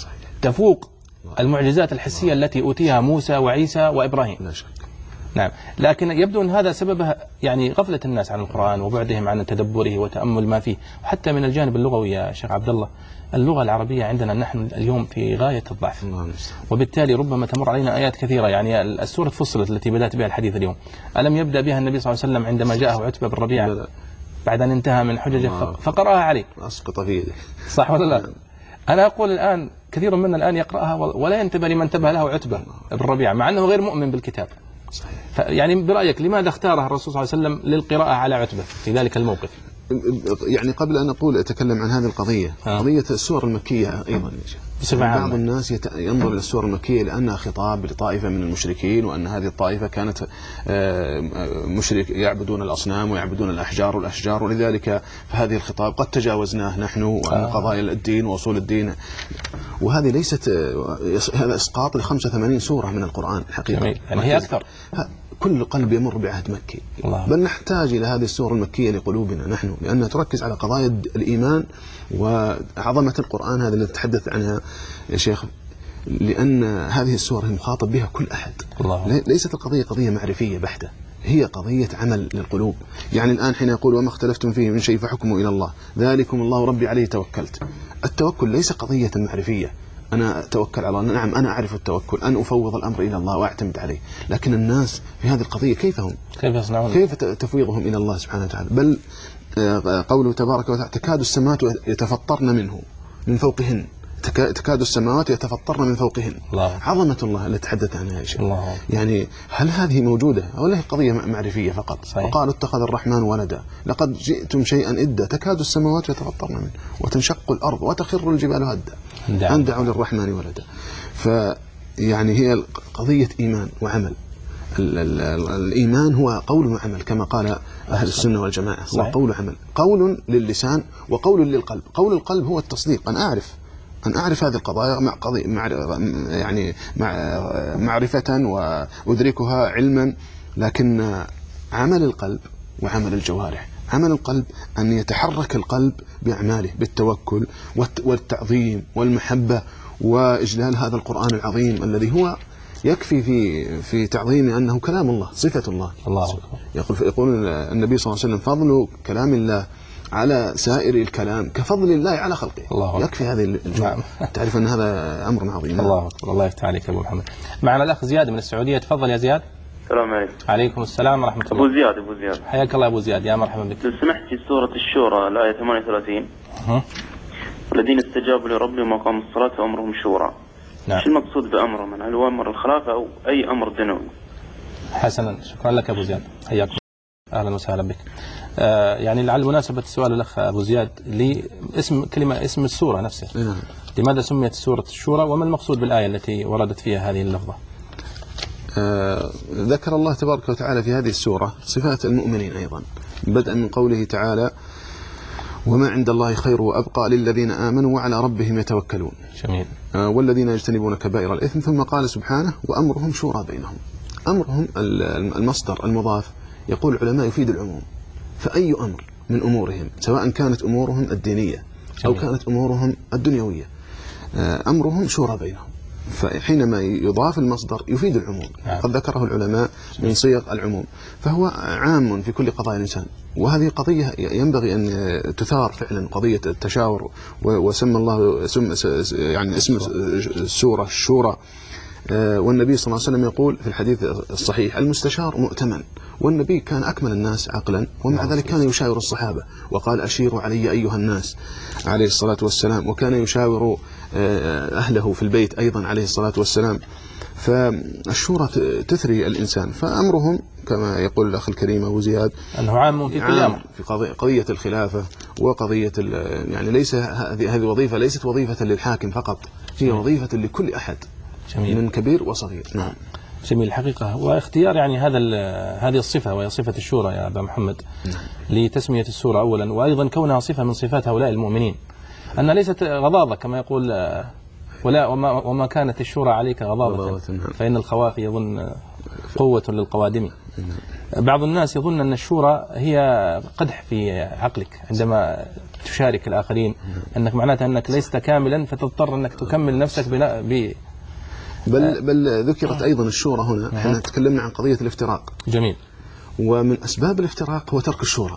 تفوق المعجزات الحسية التي أوتيها موسى وعيسى وإبراهيم. لا شك. نعم، لكن يبدو أن هذا سببها يعني غفلة الناس عن القرآن وبعدهم عن تدبره وتأمل ما فيه. وحتى من الجانب اللغوي يا شيخ عبد الله، اللغة العربية عندنا نحن اليوم في غاية الضعف، وبالتالي ربما تمر علينا آيات كثيرة. يعني السورة فصلت التي بدأت بها الحديث اليوم، ألم يبدأ بها النبي صلى الله عليه وسلم عندما جاءه عتبة بن ربيعة بعد أن انتهى من حججه فقرأها عليه؟ أسقط في يده. صح ولا لا؟ أنا أقول الآن كثير منا الآن يقرأها ولا ينتبه لما انتبه له عتبة بن ربيعة مع أنه غير مؤمن بالكتاب. صحيح. يعني برأيك لماذا اختارها الرسول صلى الله عليه وسلم للقراءة على عتبة في ذلك الموقف؟ يعني قبل أن أقول أتكلم عن هذه القضية، آه. قضية السور المكية أيضا بعض الناس يت... ينظر إلى السور المكية لأنها خطاب لطائفة من المشركين، وأن هذه الطائفة كانت مشرك يعبدون الأصنام ويعبدون الأحجار والأشجار، ولذلك فهذه الخطاب قد تجاوزناه نحن وعن قضايا الدين وأصول الدين. وهذه ليست هذا إسقاط ل خمسة وثمانين سورة من القرآن الحقيقة، يعني هي أكثر. كل قلب يمر بعهد مكي، الله. بل نحتاج إلى هذه السور المكية لقلوبنا نحن، لأنها تركز على قضايا الإيمان وعظمة القرآن هذا اللي نتحدث عنها يا شيخ، لأن هذه السور مخاطب بها كل أحد، الله. ليست القضية قضية معرفية بحتة، هي قضية عمل للقلوب. يعني الآن حين يقول وما اختلفتم فيه من شيء فحكمه إلى الله ذلكم الله ربي عليه توكلت، التوكل ليس قضية معرفية أنا أتوكل على الله، نعم أنا أعرف التوكل، أن أفوض الأمر إلى الله وأعتمد عليه، لكن الناس في هذه القضية كيف هم؟ كيف يصنعون؟ كيف تفويضهم إلى الله سبحانه وتعالى؟ بل قوله تبارك وتعالى تكاد السماوات يتفطرن منه من فوقهن، تكاد السماوات يتفطرن من فوقهن، الله. عظمة الله التي تحدث عنها يا شيخ، يعني هل هذه موجودة أو لا؟ هي قضية معرفية فقط. صحيح. وقالوا اتخذ الرحمن ولدا لقد جئتم شيئا إدا تكاد السماوات يتفطرن منه وتنشق الأرض وتخر الجبال هدا أن دعوا للرحمن ولدا. فيعني هي قضية إيمان وعمل. ال ال ال الإيمان هو قول وعمل كما قال أهل السنة والجماعة، هو قول وعمل، قول للسان وقول للقلب. قول القلب هو التصديق، أن أعرف أن أعرف هذه القضايا مع قضية مع يعني مع معرفة وأدركها علما، لكن عمل القلب وعمل الجوارح. عمل القلب أن يتحرك القلب بأعماله بالتوكل والتعظيم والمحبة وإجلال هذا القرآن العظيم الذي هو يكفي في في تعظيم أنه كلام الله، صفة الله. الله يقول يقول النبي صلى الله عليه وسلم فضل كلام الله على سائر الكلام كفضل الله على خلقه. الله يكفي هذه الجملة. نعم. تعرف أن هذا أمر عظيم. الله أكبر. الله يفتح عليك أبو محمد. معنا الأخ زياد من السعودية، تفضل يا زياد. السلام عليكم. عليكم السلام ورحمة الله. أبو زياد أبو زياد حياك الله أبو زياد، يا مرحبا بك. لو سمحت في سورة الشورى الآية ثمانية وثلاثين أه. الذين استجابوا لربهم وقاموا الصلاة وأمرهم شورى. نعم. ايش المقصود بأمرهم؟ هل هو أمر الخلافة أو أي أمر دنوي؟ حسنا، شكرا لك أبو زياد، حياكم أهلا وسهلا بك. آه يعني لعل مناسبة السؤال الأخ أبو زياد لاسم كلمة اسم السورة نفسها. نعم. لماذا سميت سورة الشورى وما المقصود بالآية التي وردت فيها هذه اللفظة؟ آه ذكر الله تبارك وتعالى في هذه السورة صفات المؤمنين أيضا، بدءا من قوله تعالى وما عند الله خير وأبقى للذين آمنوا وعلى ربهم يتوكلون. جميل. آه والذين يجتنبون كبائر الإثم، ثم قال سبحانه وأمرهم شورى بينهم. أمرهم المصدر المضاف يقول العلماء يفيد العموم، فأي أمر من أمورهم سواء كانت أمورهم الدينية أو كانت أمورهم الدنيوية أمرهم شورى بينهم. فحينما يضاف المصدر يفيد العموم، قد ذكره العلماء من صيغ العموم، فهو عام في كل قضايا الإنسان. وهذه قضية ينبغي أن تثار فعلا، قضية التشاور، وسمى الله سم يعني اسم السورة الشورى. والنبي صلى الله عليه وسلم يقول في الحديث الصحيح: المستشار مؤتمن. والنبي كان أكمل الناس عقلا، ومع ذلك كان يشاور الصحابة، وقال: أشيروا علي أيها الناس عليه الصلاة والسلام. وكان يشاور أهله في البيت أيضا عليه الصلاة والسلام. فالشورى تثري الإنسان، فأمرهم كما يقول الأخ الكريم أبو زياد أنه عام في كل أمر، في قضية الخلافة وقضية يعني ليس هذه وظيفة ليست وظيفة للحاكم فقط، هي وظيفة لكل أحد جميل. من كبير وصغير. نعم جميل الحقيقة. واختيار يعني هذا هذه الصفة وهي صفة الشورى يا أبا محمد نعم. لتسمية السورة أولا، وأيضا كونها صفة من صفات هؤلاء المؤمنين، أن ليست غضاضة كما يقول ولا وما, وما كانت الشورى عليك غضاضة فإن الخوافي يظن قوة للقوادم. بعض الناس يظن أن الشورى هي قدح في عقلك عندما تشارك الآخرين، أنك معناتها أنك ليست كاملا فتضطر أنك تكمل نفسك بلا ب بل بل ذكرت أيضا الشورى هنا. احنا تكلمنا عن قضية الافتراق. جميل. ومن أسباب الافتراق هو ترك الشورى.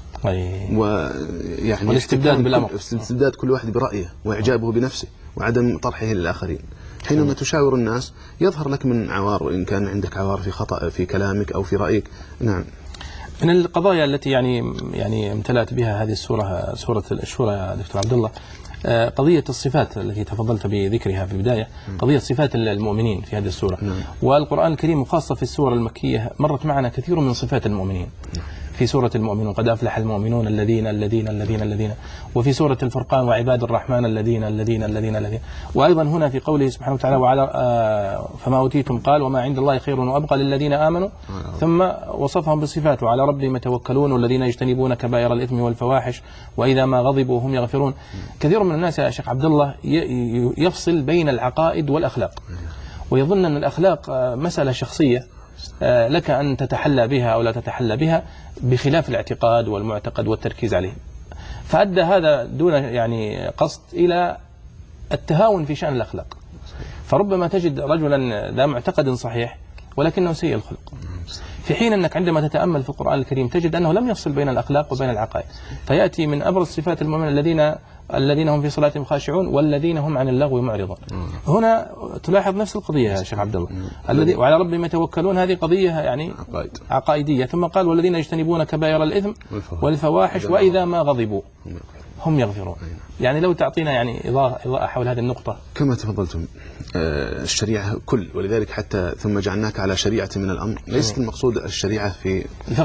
ويعني والاستبداد بالأمر، استبداد كل واحد برأيه وإعجابه بنفسه وعدم طرحه للآخرين. حينما تشاور الناس يظهر لك من عوار، إن كان عندك عوار في خطأ في كلامك أو في رأيك. نعم. من القضايا التي يعني يعني امتلأت بها هذه السورة، سورة الشورى يا دكتور عبد الله، قضية الصفات التي تفضلت بذكرها في البداية، قضية صفات المؤمنين في هذه السورة. والقرآن الكريم وخاصة في السورة المكية مرت معنا كثير من صفات المؤمنين. في سورة المؤمنون: قد أفلح المؤمنون الذين الذين الذين الذين وفي سورة الفرقان: وعباد الرحمن الذين الذين الذين الذين وأيضا هنا في قوله سبحانه وتعالى: وعلى آه فما أوتيتم قال وما عند الله خير وأبقى للذين آمنوا، ثم وصفهم بالصفات: وعلى ربهم يتوكلون والذين يجتنبون كبائر الإثم والفواحش وإذا ما غضبوا هم يغفرون. كثير من الناس يا شيخ عبد الله يفصل بين العقائد والأخلاق، ويظن أن الأخلاق مسألة شخصية لك أن تتحلى بها أو لا تتحلى بها، بخلاف الاعتقاد والمعتقد والتركيز عليه. فأدى هذا دون يعني قصد إلى التهاون في شأن الأخلاق. فربما تجد رجلا ذا معتقد صحيح ولكنه سيء الخلق، في حين أنك عندما تتأمل في القرآن الكريم تجد أنه لم يفصل بين الأخلاق وبين العقائد. فيأتي من أبرز صفات المؤمنين الذين الذين هم في صلاتهم خاشعون والذين هم عن اللغو معرضون. هنا تلاحظ نفس القضية يا شيخ عبد الله، الذي وعلى ربهم يتوكلون، هذه قضية يعني عقائدية. ثم قال: والذين يجتنبون كبائر الإثم والفواحش وإذا ما غضبوا هم يغفرون. يعني لو تعطينا يعني إضاءة حول هذه النقطة. كما تفضلتم، الشريعة كل، ولذلك حتى ثم جعلناك على شريعة من الأمر. ليست المقصود الشريعة في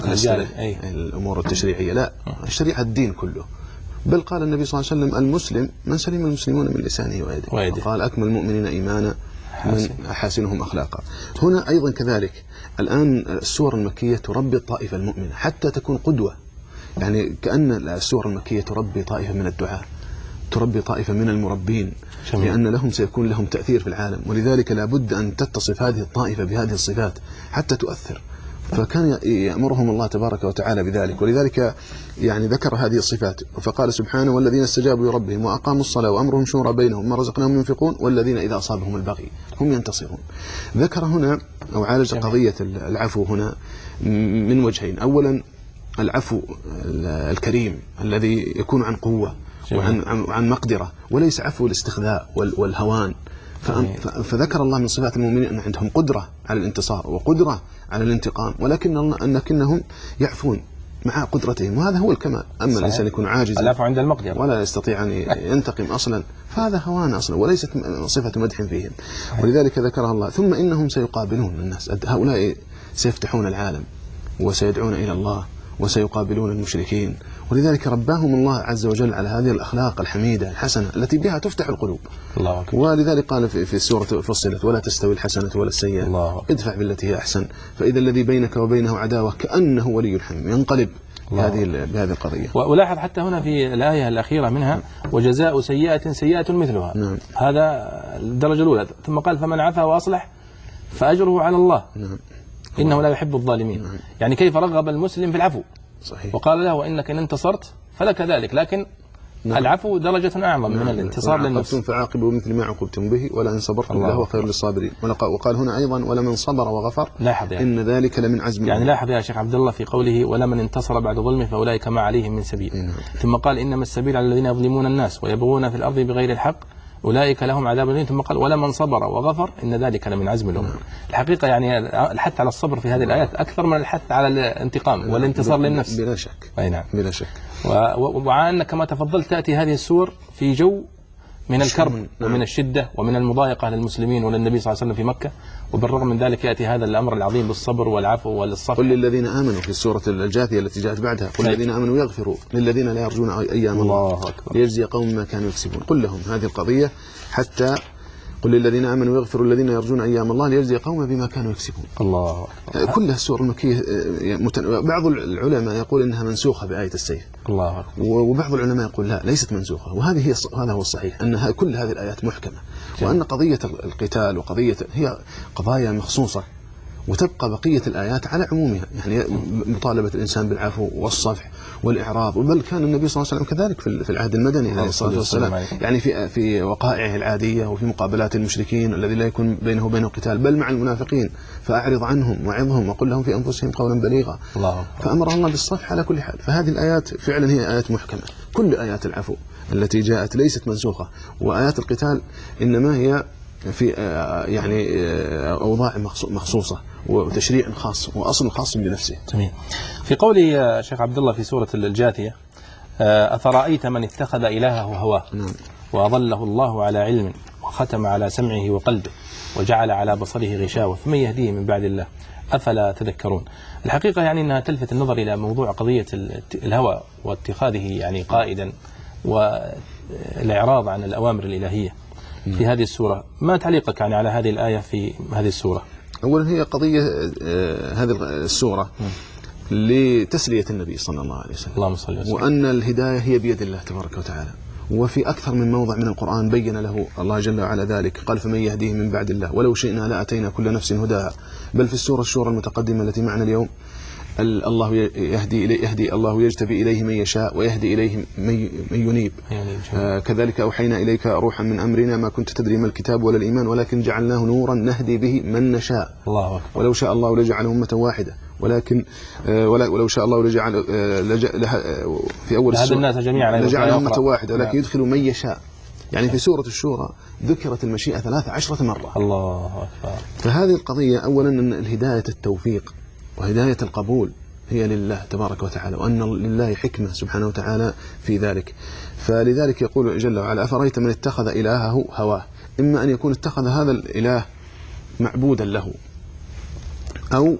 الأمور التشريعية، لا، الشريعة الدين كله. بل قال النبي صلى الله عليه وسلم: المسلم من سلم المسلمون من لسانه ويده، وقال: أكمل المؤمنين إيمانا من أحاسنهم أخلاقا. هنا أيضا كذلك الآن السور المكية تربي الطائفة المؤمنة حتى تكون قدوة. يعني كأن السور المكية تربي طائفة من الدعاة، تربي طائفة من المربين، شميل. لأن لهم سيكون لهم تأثير في العالم، ولذلك لابد أن تتصف هذه الطائفة بهذه الصفات حتى تؤثر. فكان يأمرهم الله تبارك وتعالى بذلك، ولذلك يعني ذكر هذه الصفات فقال سبحانه: والذين استجابوا لربهم وأقاموا الصلاة وأمرهم شورى بينهم ما رزقناهم ينفقون والذين إذا أصابهم البغي هم ينتصرون. ذكر هنا أو عالج قضية العفو هنا من وجهين: أولا العفو الكريم الذي يكون عن قوة وعن عن مقدرة، وليس عفو الاستخذاء والهوان. فذكر الله من صفات المؤمنين أن عندهم قدرة على الانتصار وقدرة على الانتقام، ولكن أنهم يعفون مع قدرتهم، وهذا هو الكمال. أما الإنسان يكون عاجزا العفو عند المقدرة ولا يستطيع أن ينتقم أصلا، فهذا هوان أصلا وليست صفة مدح فيهم، ولذلك ذكرها الله. ثم إنهم سيقابلون الناس، هؤلاء سيفتحون العالم وسيدعون إلى الله وسيقابلون المشركين، ولذلك رباهم الله عز وجل على هذه الأخلاق الحميدة الحسنة التي بها تفتح القلوب. الله أكبر. ولذلك قال في, في السورة فصلت: ولا تستوي الحسنة ولا السيئة ادفع بالتي هي أحسن فإذا الذي بينك وبينه عداوة كأنه ولي حميم. ينقلب بهذه بهذه القضية. ولاحظ حتى هنا في الآية الأخيرة منها: وجزاء سيئة سيئة مثلها. نعم. هذا الدرجة الأولى. ثم قال: فمن عفا وأصلح فأجره على الله. نعم. إنه لا يحب الظالمين. نعم. يعني كيف رغب المسلم في العفو صحيح. وقال له وإنك إن انتصرت فلك ذلك، لكن نعم. العفو درجة أعظم نعم. من الانتصار للنفس. فعاقبوا مثل ما عوقبتم به ولئن صبرتم لهو خير للصابرين. وقال هنا أيضا ولمن صبر وغفر لاحظ يعني. إن ذلك لمن عزم يعني لاحظ يا شيخ عبد الله في قوله ولمن انتصر بعد ظلمه فأولئك ما عليهم من سبيل. نعم. ثم قال إنما السبيل على الذين يظلمون الناس ويبغون في الأرض بغير الحق أولئك لهم عذاب أليم. ثم قال ولمن صبر وغفر إن ذلك لمن عزم الأمور. نعم. الحقيقة يعني الحث على الصبر في هذه الآيات أكثر من الحث على الانتقام نعم. والانتصار بلا للنفس بلا شك. أي نعم بلا شك. ومع أن كما تفضلت تأتي هذه السور في جو من الكرب نعم. ومن الشدة ومن المضايقة للمسلمين وللنبي صلى الله عليه وسلم في مكة، وبالرغم من ذلك يأتي هذا الأمر العظيم بالصبر والعفو والصفح. قل للذين آمنوا في السورة الجاثية التي جاءت بعدها قل للذين آمنوا يغفروا للذين لا يرجون أيام الله, الله ليجزي قوم ما كانوا يكسبون. قل لهم هذه القضية حتى قل للذين آمنوا يغفروا الذين يرجون أيام الله ليجزي قوم بما كانوا يكسبون. الله أكبر. كلها السور المكية. بعض العلماء يقول إنها منسوخة بآية السيف. الله أكبر. وبعض العلماء يقول لا ليست منسوخة، وهذه هي هذا هو الصحيح أنها كل هذه الآيات محكمة، وأن قضية القتال وقضية هي قضايا مخصوصة وتبقى بقية الآيات على عمومها، يعني مطالبة الإنسان بالعفو والصفح والإعراض. بل كان النبي صلى الله عليه وسلم كذلك في العهد المدني عليه الصلاة والسلام، يعني في في وقائعه العادية وفي مقابلات المشركين الذي لا يكون بينه وبينه قتال، بل مع المنافقين فأعرض عنهم وعظهم وقل لهم في أنفسهم قولا بليغا. فأمر الله بالصفح على كل حال. فهذه الآيات فعلا هي آيات محكمة. كل آيات العفو التي جاءت ليست منسوخة، وآيات القتال إنما هي في يعني أوضاع مخصوصة وتشريع خاص وأصل خاص بنفسه. جميل. في قول شيخ عبد الله في سورة الجاثية أفرأيت من اتخذ إلهه هواه وأضله الله على علم وختم على سمعه وقلبه وجعل على بصره غشاوة فمن يهديه من بعد الله أفلا تذكرون. الحقيقة يعني أنها تلفت النظر إلى موضوع قضية الهوى واتخاذه يعني قائدا والإعراض عن الأوامر الإلهية في هذه السورة. ما تعليقك يعني على هذه الآية في هذه السورة؟ أولا هي قضية هذه السورة لتسلية النبي صلى الله عليه وسلم، اللهم صل وسلم، وأن الهداية هي بيد الله تبارك وتعالى. وفي أكثر من موضع من القرآن بين له الله جل وعلا ذلك، قال فمن يهديه من بعد الله ولو شئنا لأتينا كل نفس هداها. بل في السورة الشورى المتقدمة التي معنا اليوم الله يهدي إليه يهدي الله يجتبي إليه من يشاء ويهدي إليه من ينيب. آه كذلك أوحينا إليك روحا من أمرنا ما كنت تدري ما الكتاب ولا الإيمان ولكن جعلناه نورا نهدي به من نشاء. الله أكبر. ولو شاء الله لجعله أمة واحدة ولكن آه ولو شاء الله لجعل آه لج في أول السورة الناس جميعا لجعله أمة واحدة ولكن يدخل من يشاء. يعني في سورة الشورى ذكرت المشيئة ثلاث عشرة مرة. الله أكبر. فهذه القضية أولا أن الهداية التوفيق وهداية القبول هي لله تبارك وتعالى، وأن لله حكمة سبحانه وتعالى في ذلك. فلذلك يقول جل وعلا أفرأيت من اتخذ إلهه هواه. إما أن يكون اتخذ هذا الإله معبودا له أو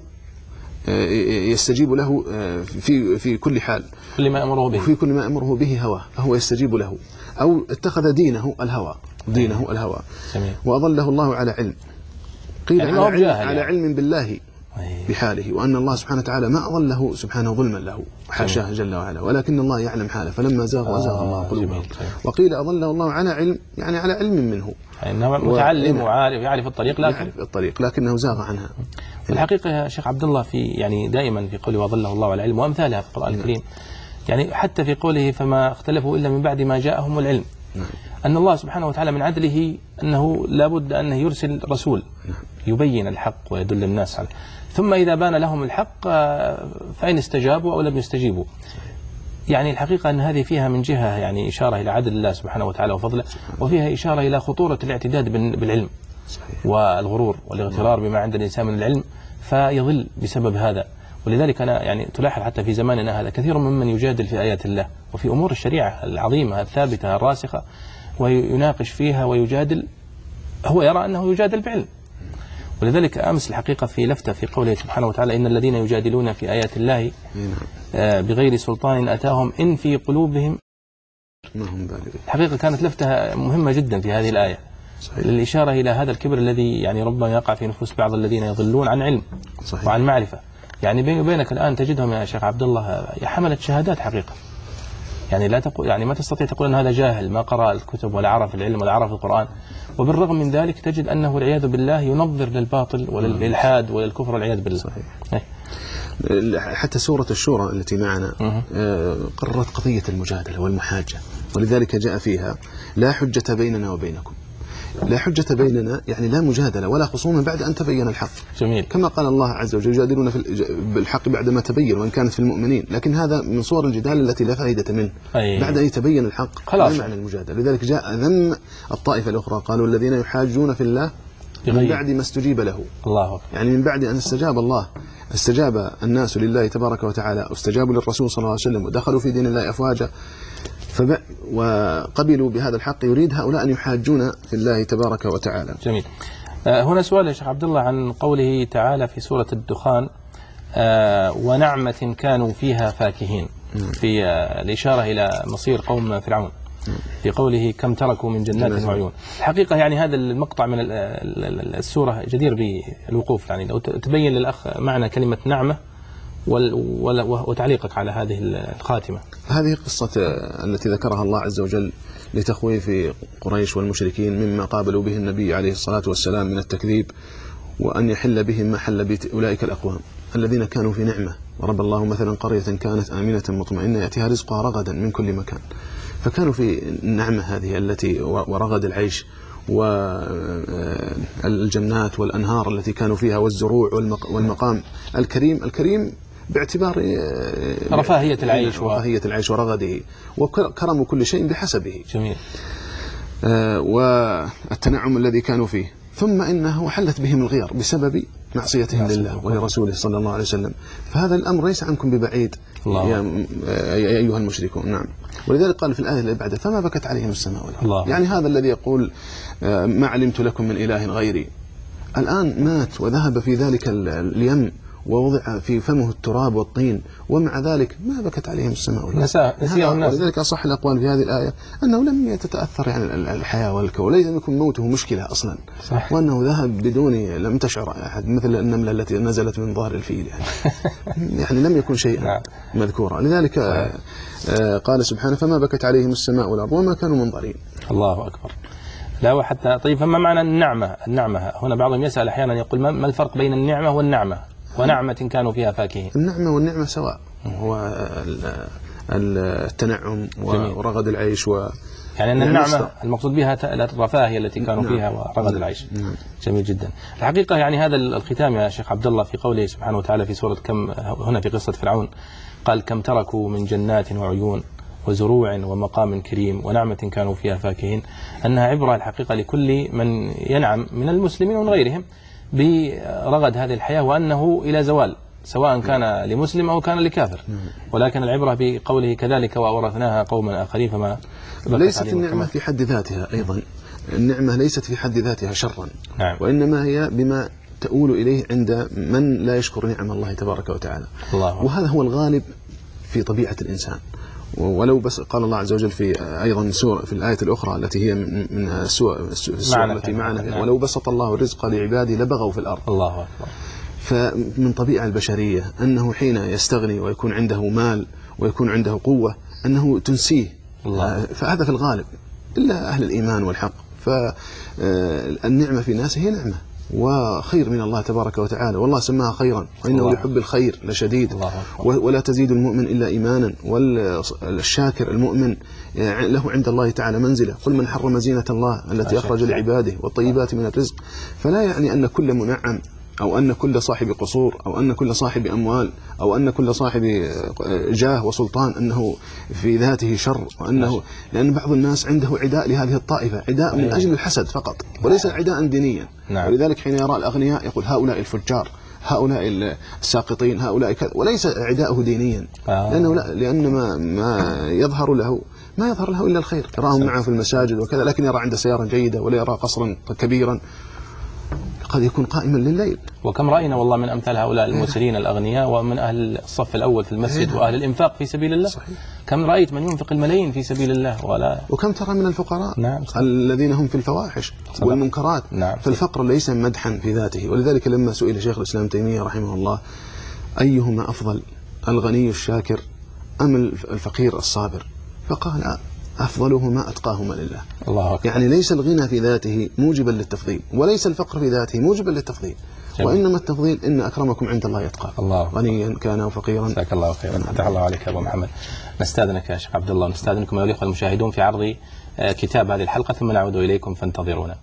يستجيب له في في كل حال كل ما أمره به في كل ما أمره به هواه فهو يستجيب له، أو اتخذ دينه الهوى دينه الهوى وأضله الله على علم. قيل يعني على, علم يعني. على علم بالله بحاله، وأن الله سبحانه وتعالى ما أضله سبحانه ظلما له حاشاه جل وعلا، ولكن الله يعلم حاله فلما زاغ وزاغ الله قلوبهم. وقيل أضله الله على علم يعني على علم منه، إنما متعلم وعارف يعرف الطريق لكن يعرف الطريق لكنه زاغ عنها. في الحقيقة يا شيخ عبد الله في يعني دائما في قوله وأضله الله على علم وأمثالها في القرآن الكريم، يعني حتى في قوله فما اختلفوا إلا من بعد ما جاءهم العلم، أن الله سبحانه وتعالى من عدله أنه لابد أن يرسل رسول يبين الحق ويدل الناس عليه، ثم إذا بان لهم الحق فإن استجابوا أو لم يستجيبوا. يعني الحقيقة أن هذه فيها من جهة يعني إشارة إلى عدل الله سبحانه وتعالى وفضله، وفيها إشارة إلى خطورة الاعتداد بالعلم والغرور والاغترار بما عند الإنسان من العلم فيضل بسبب هذا. ولذلك أنا يعني تلاحظ حتى في زماننا هذا كثير ممن يجادل في آيات الله وفي أمور الشريعة العظيمة الثابتة الراسخة ويناقش فيها ويجادل، هو يرى أنه يجادل بعلم. ولذلك أمس الحقيقة في لفتة في قوله سبحانه وتعالى إن الذين يجادلون في آيات الله بغير سلطان أتاهم إن في قلوبهم ما هم بالغين. الحقيقة كانت لفتة مهمة جدا في هذه الآية صحيح. للإشارة إلى هذا الكبر الذي يعني ربما يقع في نفوس بعض الذين يضلون عن علم صحيح. وعن معرفة. يعني بيني وبينك الآن تجدهم يا شيخ عبد الله حملت شهادات حقيقة، يعني لا تقول يعني ما تستطيع تقول أن هذا جاهل ما قرأ الكتب ولا عرف العلم ولا عرف القرآن، وبالرغم من ذلك تجد أنه والعياذ بالله ينظر للباطل وللإلحاد وللكفر والعياذ بالله صحيح. حتى سورة الشورى التي معنا قررت قضية المجادلة والمحاجة، ولذلك جاء فيها لا حجة بيننا وبينكم. لا حجة بيننا يعني لا مجادلة ولا خصوم بعد أن تبين الحق. جميل. كما قال الله عز وجل يجادلون في بالحق بعدما تبين وإن كانت في المؤمنين، لكن هذا من صور الجدال التي لا فائدة منه. أيه. بعد أن يتبين الحق ما معنى المجادلة. لذلك جاء ذم الطائفة الأخرى، قالوا الذين يحاجون في الله من بعد ما استجيب له. الله. يعني من بعد أن استجاب الله، استجاب الناس لله تبارك وتعالى واستجابوا للرسول صلى الله عليه وسلم ودخلوا في دين الله أفواجا فب... وقبلوا بهذا الحق، يريد هؤلاء أن يحاجون في الله تبارك وتعالى. جميل. آه هنا سؤال يا شيخ عبد الله عن قوله تعالى في سورة الدخان آه ونعمة كانوا فيها فاكهين، في آه الإشارة إلى مصير قوم فرعون، في قوله كم تركوا من جنات وعيون. الحقيقة يعني هذا المقطع من السورة جدير بالوقوف، يعني لو تبين للأخ معنى كلمة نعمة وتعليقك على هذه الخاتمة. هذه قصة التي ذكرها الله عز وجل لتخويف قريش والمشركين مما قابلوا به النبي عليه الصلاة والسلام من التكذيب، وأن يحل بهم ما حل بأولئك الأقوام الذين كانوا في نعمة. ورب الله مثلا قرية كانت آمنة مطمئنة يأتيها رزقها رغدا من كل مكان، فكانوا في النعمة هذه التي ورغد العيش والجنات والأنهار التي كانوا فيها والزروع والمقام الكريم الكريم باعتبار رفاهية العيش رفاهية العيش ورغده وكرم كل شيء بحسبه. جميل. والتنعم الذي كانوا فيه، ثم إنه حلت بهم الغير بسبب معصيتهم لله ولرسوله صلى الله عليه وسلم. فهذا الأمر ليس عنكم ببعيد يا أيها المشركون. نعم. ولذلك قال في الآية اللي بعدها فما بكت عليهم السماء والأرض. يعني هذا الذي يقول ما علمت لكم من إله غيري الآن مات وذهب في ذلك اليم ووضع في فمه التراب والطين، ومع ذلك ما بكت عليهم السماء والأرض. ولذلك أصح الأقوال في هذه الآية أنه لم تتأثر يعني الحياة والكون، وليس يكون موته مشكلة أصلا. صح. وأنه ذهب بدون لم تشعر أحد، مثل النملة التي نزلت من ظهر الفيل يعني. يعني لم يكن شيئا مذكورا. لذلك قال سبحانه فما بكت عليهم السماء والأرض وما كانوا منظرين. الله أكبر. لا وحتى طيب فما معنى النعمة؟ النعمة هنا بعضهم يسأل أحيانا يقول ما الفرق بين النعمة والنعمة؟ ونعمة كانوا فيها فاكهين. النعمة والنعمة سواء، هو التنعم ورغد العيش و يعني أن النعمة المقصود بها الرفاهية التي كانوا فيها ورغد العيش. نعم. جميل جدا. الحقيقة يعني هذا الختام يا شيخ عبد الله في قوله سبحانه وتعالى في سورة كم هنا في قصة فرعون قال كم تركوا من جنات وعيون وزروع ومقام كريم ونعمة كانوا فيها فاكهين، أنها عبرة الحقيقة لكل من ينعم من المسلمين ومن غيرهم برغد هذه الحياة، وأنه إلى زوال سواء كان لمسلم أو كان لكافر، ولكن العبرة بقوله كذلك وأورثناها قوما آخرين. فما ليست النعمة في حد ذاتها أيضا، النعمة ليست في حد ذاتها شرا. نعم. وإنما هي بما تؤول إليه عند من لا يشكر نعم الله تبارك وتعالى. الله. وهذا هو الغالب في طبيعة الإنسان. ولو بس قال الله عز وجل في أيضا سورة في الآية الأخرى التي هي من السورة التي معنا نعم. ولو بسط الله الرزق لعباده لبغوا في الأرض. الله أكبر. فمن طبيعة البشرية أنه حين يستغني ويكون عنده مال ويكون عنده قوة أنه تنسيه الله. فهذا في الغالب إلا أهل الإيمان والحق. فالنعمة في الناس هي نعمة وخير من الله تبارك وتعالى، والله سماها خيرا وإنه لحب الخير لشديد. ولا تزيد المؤمن إلا إيمانا، والشاكر المؤمن له عند الله تعالى منزلة. قل من حرم زينة الله التي أخرج لعباده والطيبات من الرزق. فلا يعني أن كل منعم أو أن كل صاحب قصور أو أن كل صاحب أموال أو أن كل صاحب جاه وسلطان أنه في ذاته شر، وأنه لأن بعض الناس عنده عداء لهذه الطائفة، عداء من أجل الحسد فقط وليس عداء دينيا. نعم. ولذلك حين يرى الأغنياء يقول هؤلاء الفجار، هؤلاء الساقطين، هؤلاء كذا، وليس عداءه دينيا. آه. لأنه لا لأن ما, ما يظهر له ما يظهر له إلا الخير، يراهم معه في المساجد وكذا، لكن يرى عنده سيارة جيدة ولا يرى قصرا كبيرا، قد يكون قائما لليل. وكم رأينا والله من أمثال هؤلاء المسرين الأغنياء ومن أهل الصف الأول في المسجد وأهل الإنفاق في سبيل الله. صحيح. كم رأيت من ينفق الملايين في سبيل الله ولا وكم ترى من الفقراء. نعم. الذين هم في الفواحش صدق. والمنكرات. نعم. فالفقر ليس مدحا في ذاته. ولذلك لما سئل شيخ الإسلام تيمية رحمه الله أيهما أفضل الغني الشاكر أم الفقير الصابر، فقال أفضلهما أتقاهما لله. الله أكبر. يعني ليس الغنى في ذاته موجبا للتفضيل وليس الفقر في ذاته موجبا للتفضيل، جميل. وإنما التفضيل إن أكرمكم عند الله يتقاكم، الله غنيا كان أو فقيرا. جزاك الله خيرا، فتح الله عليك يا أبو محمد. نستأذنك يا شيخ عبد الله، نستأذنكم أيها الأخوة المشاهدون في عرض كتاب هذه الحلقة، ثم نعود إليكم فانتظرونا.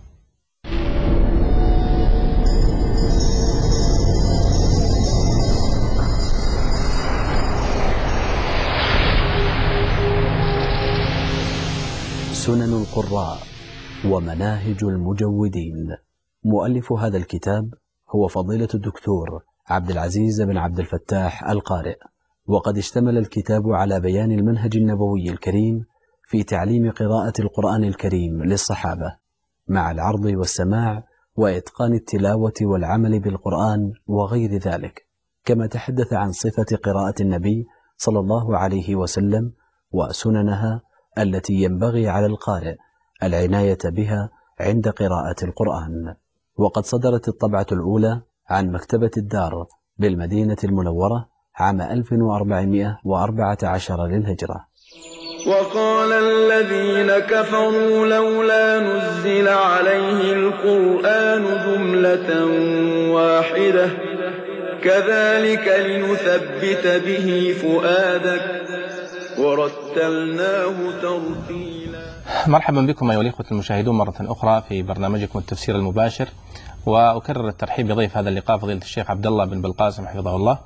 سنن القراء ومناهج المجودين. مؤلف هذا الكتاب هو فضيلة الدكتور عبد العزيز بن عبد الفتاح القارئ، وقد اشتمل الكتاب على بيان المنهج النبوي الكريم في تعليم قراءة القرآن الكريم للصحابة، مع العرض والسماع وإتقان التلاوة والعمل بالقرآن وغير ذلك، كما تحدث عن صفة قراءة النبي صلى الله عليه وسلم وسننها التي ينبغي على القارئ العناية بها عند قراءة القرآن. وقد صدرت الطبعة الأولى عن مكتبة الدار بالمدينة المنورة عام ألف وأربعمائة وأربعة عشر للهجرة. وقال الذين كفروا لولا نزل عليه القرآن جملة واحدة كذلك لنثبت به فؤادك ورتلناه ترتيلا. مرحبا بكم أيها الأخوة المشاهدون مرة أخرى في برنامجكم التفسير المباشر، وأكرر الترحيب بضيف هذا اللقاء فضيلة الشيخ عبد الله بن بالقاسم حفظه الله.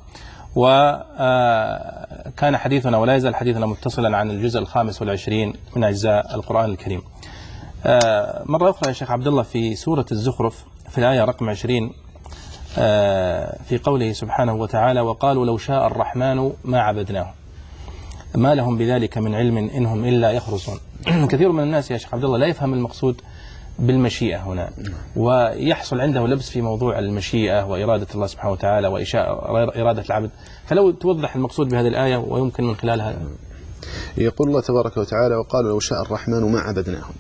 وكان حديثنا ولا يزال حديثنا متصلا عن الجزء الخامس والعشرين من أجزاء القرآن الكريم. مرة أخرى يا شيخ عبد الله في سورة الزخرف في الآية رقم عشرين في قوله سبحانه وتعالى: وقالوا لو شاء الرحمن ما عبدناه ما لهم بذلك من علم إنهم إلا يخرصون. كثير من الناس يا شيخ عبد الله لا يفهم المقصود بالمشيئة هنا، ويحصل عنده لبس في موضوع المشيئة وإرادة الله سبحانه وتعالى وإشاء إرادة العبد، فلو توضح المقصود بهذه الآية ويمكن من خلالها. يقول الله تبارك وتعالى: وقالوا لو شاء الرحمن ما عبدناهم.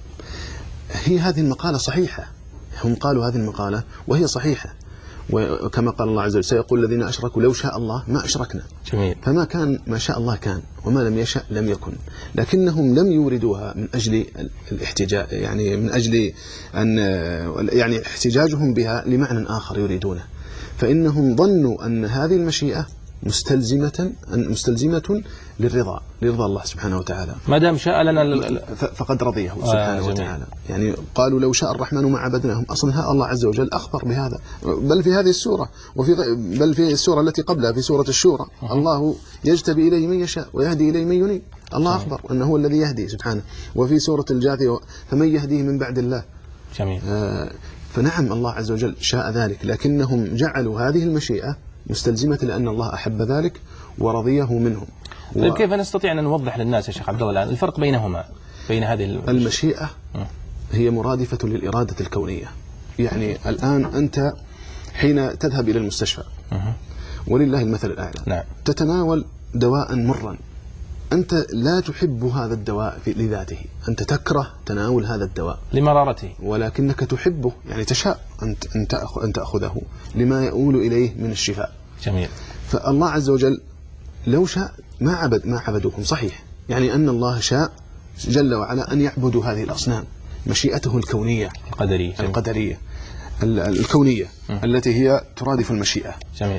هي هذه المقالة صحيحة، هم قالوا هذه المقالة وهي صحيحة، وكما قال الله عز وجل: سيقول الذين أشركوا لو شاء الله ما أشركنا. جميل. فما كان ما شاء الله كان، وما لم يشأ لم يكن، لكنهم لم يوردوها من أجل الاحتجاج، يعني من أجل أن يعني احتجاجهم بها لمعنى آخر يريدونه، فإنهم ظنوا أن هذه المشيئة مستلزمة مستلزمة للرضا لرضا الله سبحانه وتعالى، ما دام شاء لنا فقد رضيه سبحانه آه وتعالى. يعني قالوا لو شاء الرحمن ما عبدناهم، أصلا الله عز وجل أخبر بهذا، بل في هذه السورة وفي بل في السورة التي قبلها في سورة الشورى: الله يجتبي إليه من يشاء ويهدي إليه من ينيب. الله أخبر أنه هو الذي يهدي سبحانه. وفي سورة الجاثية: فمن يهديه من بعد الله. جميل. آه فنعم الله عز وجل شاء ذلك، لكنهم جعلوا هذه المشيئة مستلزمة لأن الله أحب ذلك ورضيه منهم. طيب و... كيف نستطيع أن نوضح للناس يا شيخ عبد الله الآن الفرق بينهما، بين هذه المشيئة هي مرادفة للإرادة الكونية. يعني الآن أنت حين تذهب إلى المستشفى ولله المثل الأعلى، نعم، تتناول دواء مرا، أنت لا تحب هذا الدواء لذاته، أنت تكره تناول هذا الدواء لمرارته، ولكنك تحبه، يعني تشاء أن تأخذه لما يؤول إليه من الشفاء. جميل. فالله عز وجل لو شاء ما عبد ما عبدوكم، صحيح، يعني أن الله شاء جل وعلا أن يعبدوا هذه الأصنام، مشيئته الكونية القدرية القدرية الكونية م. التي هي ترادف المشيئة. جميل.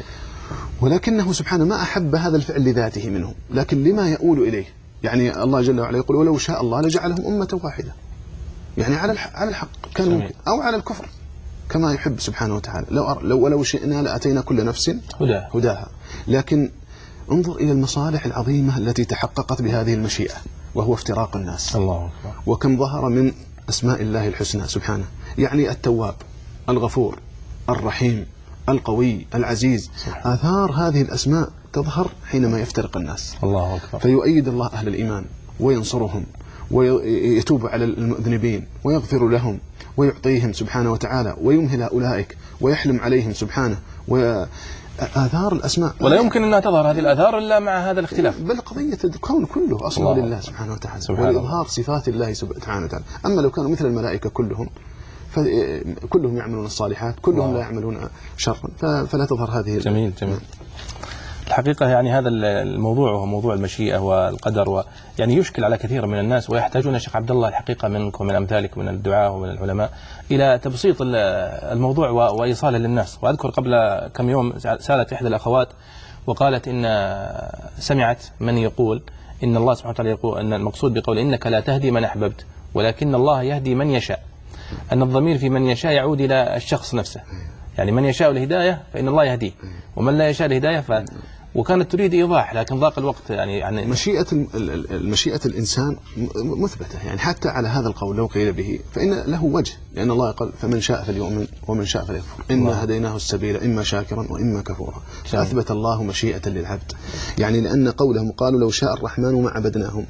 ولكنه سبحانه ما أحب هذا الفعل لذاته منه، لكن لما يؤول إليه. يعني الله جل وعلا يقول: ولو شاء الله لجعلهم أمة واحدة، يعني على على الحق كان ممكن، أو على الكفر كما يحب سبحانه وتعالى. لو لو ولو شئنا لأتينا كل نفس هداها. هداها. لكن انظر إلى المصالح العظيمة التي تحققت بهذه المشيئة، وهو افتراق الناس. الله أكبر. وكم ظهر من أسماء الله الحسنى سبحانه، يعني التواب، الغفور، الرحيم، القوي، العزيز. آثار هذه الأسماء تظهر حينما يفترق الناس. الله أكبر. فيؤيد الله أهل الإيمان وينصرهم ويتوب على المذنبين ويغفر لهم ويعطيهم سبحانه وتعالى ويمهل أولئك ويحلم عليهم سبحانه. وآثار الأسماء ولا يمكن أنها تظهر هذه الآثار إلا مع هذا الاختلاف، بل قضية الكون كله أصله لله سبحانه وتعالى، ولإظهار صفات الله سبحانه وتعالى. أما لو كانوا مثل الملائكة كلهم فكلهم يعملون الصالحات، كلهم الله. لا يعملون شرا، فلا تظهر هذه. جميل جميل. الحقيقة يعني هذا الموضوع وهو موضوع المشيئة والقدر، ويعني يشكل على كثير من الناس، ويحتاجون شيخ عبد الله الحقيقة منك ومن أمثالك من الدعاة ومن العلماء إلى تبسيط الموضوع وإيصاله للناس. وأذكر قبل كم يوم سألت إحدى الأخوات وقالت إن سمعت من يقول إن الله سبحانه وتعالى يقول أن المقصود بقول إنك لا تهدي من أحببت ولكن الله يهدي من يشاء، أن الضمير في من يشاء يعود إلى الشخص نفسه، يعني من يشاء الهداية فإن الله يهديه، ومن لا يشاء الهداية ف... وكانت تريد إيضاح لكن ضاق الوقت. يعني يعني مشيئة مشيئة الإنسان مثبتة، يعني حتى على هذا القول لو قيل به فإن له وجه، لأن الله قال فمن شاء فليؤمن ومن شاء فليكفر، إنا هديناه السبيل إما شاكرا وإما كفورا. فأثبت الله مشيئة للعبد، يعني لأن قولهم قالوا لو شاء الرحمن ما عبدناهم،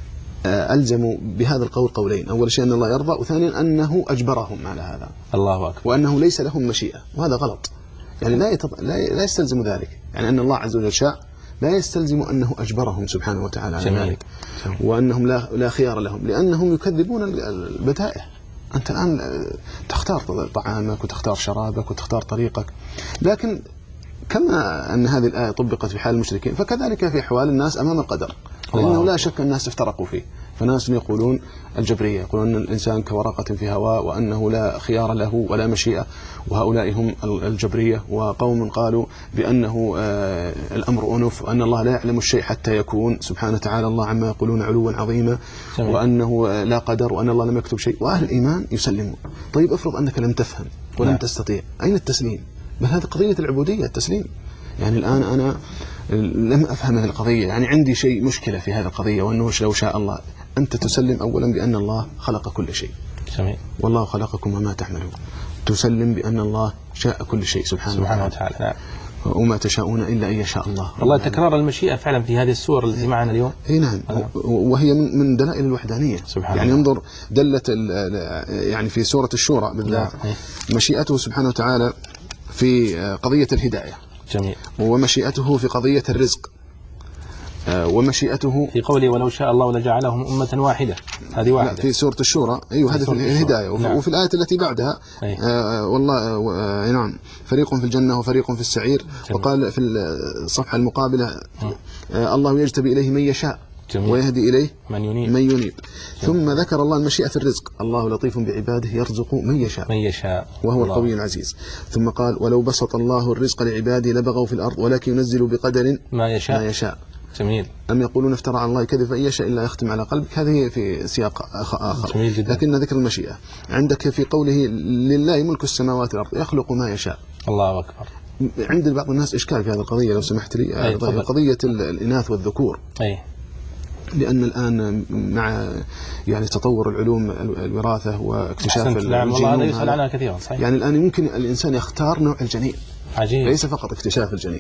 ألزموا بهذا القول قولين: أول شيء أن الله يرضى، وثانيا أنه أجبرهم على هذا، الله أكبر، وأنه ليس لهم مشيئة، وهذا غلط. يعني لا يتض... لا يستلزم ذلك، يعني أن الله عز وجل شاء لا يستلزم أنه أجبرهم سبحانه وتعالى على ذلك، وأنهم لا لا خيار لهم، لأنهم يكذبون البدائع. أنت الآن تختار طعامك وتختار شرابك وتختار طريقك، لكن كما أن هذه الآية طبقت في حال المشركين فكذلك في أحوال الناس أمام القدر، لأنه لا شك الناس افترقوا فيه. فناس يقولون الجبرية، يقولون أن الإنسان كورقة في هواء وأنه لا خيار له ولا مشيئة، وهؤلاء هم الجبرية. وقوم قالوا بأنه آه الأمر أنف، وأن الله لا يعلم الشيء حتى يكون سبحانه وتعالى الله عما يقولون علوا عظيما، وأنه آه لا قدر، وأن الله لم يكتب شيء. وأهل الإيمان يسلمون. طيب افرض أنك لم تفهم ولم لا. تستطيع، أين التسليم؟ بل هذه قضية العبودية، التسليم. يعني الآن أنا لم أفهم هذه القضية، يعني عندي شيء مشكلة في هذه القضية، وأنه لو شاء الله. أنت تسلم أولا بأن الله خلق كل شيء، جميل. والله خلقكم وما تعملون. تسلم بأن الله شاء كل شيء سبحانه, سبحانه وتعالى. نعم. وما تشاءون إلا أن يشاء الله. والله تكرار المشيئة فعلا في هذه السور التي معنا اليوم. اي نعم، وهي من دلائل الوحدانية سبحانه. يعني انظر دلت يعني في سورة الشورى بالذات مشيئته سبحانه وتعالى في قضية الهداية، جميل. ومشيئته في قضية الرزق، ومشيئته في قوله ولو شاء الله لجعلهم أمة واحدة، هذه واحدة في سورة الشورى. أيوة، هذا في الهداية. وفي, نعم. وفي الآية التي بعدها آه والله آه نعم فريق في الجنة وفريق في السعير. جميل. وقال في الصفحة المقابلة آه الله يجتبي إليه من يشاء، جميل. ويهدي إليه من ينيب, من ينيب. ثم ذكر الله المشيئة في الرزق: الله لطيف بعباده يرزق من يشاء من يشاء وهو الله. القوي العزيز. ثم قال: ولو بسط الله الرزق لعباده لبغوا في الأرض ولكن ينزل بقدر ما يشاء, ما يشاء. جميل. أم يقولون افترى على الله كذب فإن يشاء إلا يختم على قلبك. هذه في سياق آخر، جميل جدا. لكن ذكر المشيئة عندك في قوله لله ملك السماوات والأرض يخلق ما يشاء. الله أكبر. عند بعض الناس إشكال في هذه القضية لو سمحت لي، أي قضية الإناث والذكور. أي. لأن الآن مع يعني تطور العلوم الوراثة واكتشاف الجينوم، نعم والله هذا يسأل عنها كثيرا، صحيح. يعني الآن يمكن الإنسان يختار نوع الجنين، عجيب. ليس فقط اكتشاف الجنين،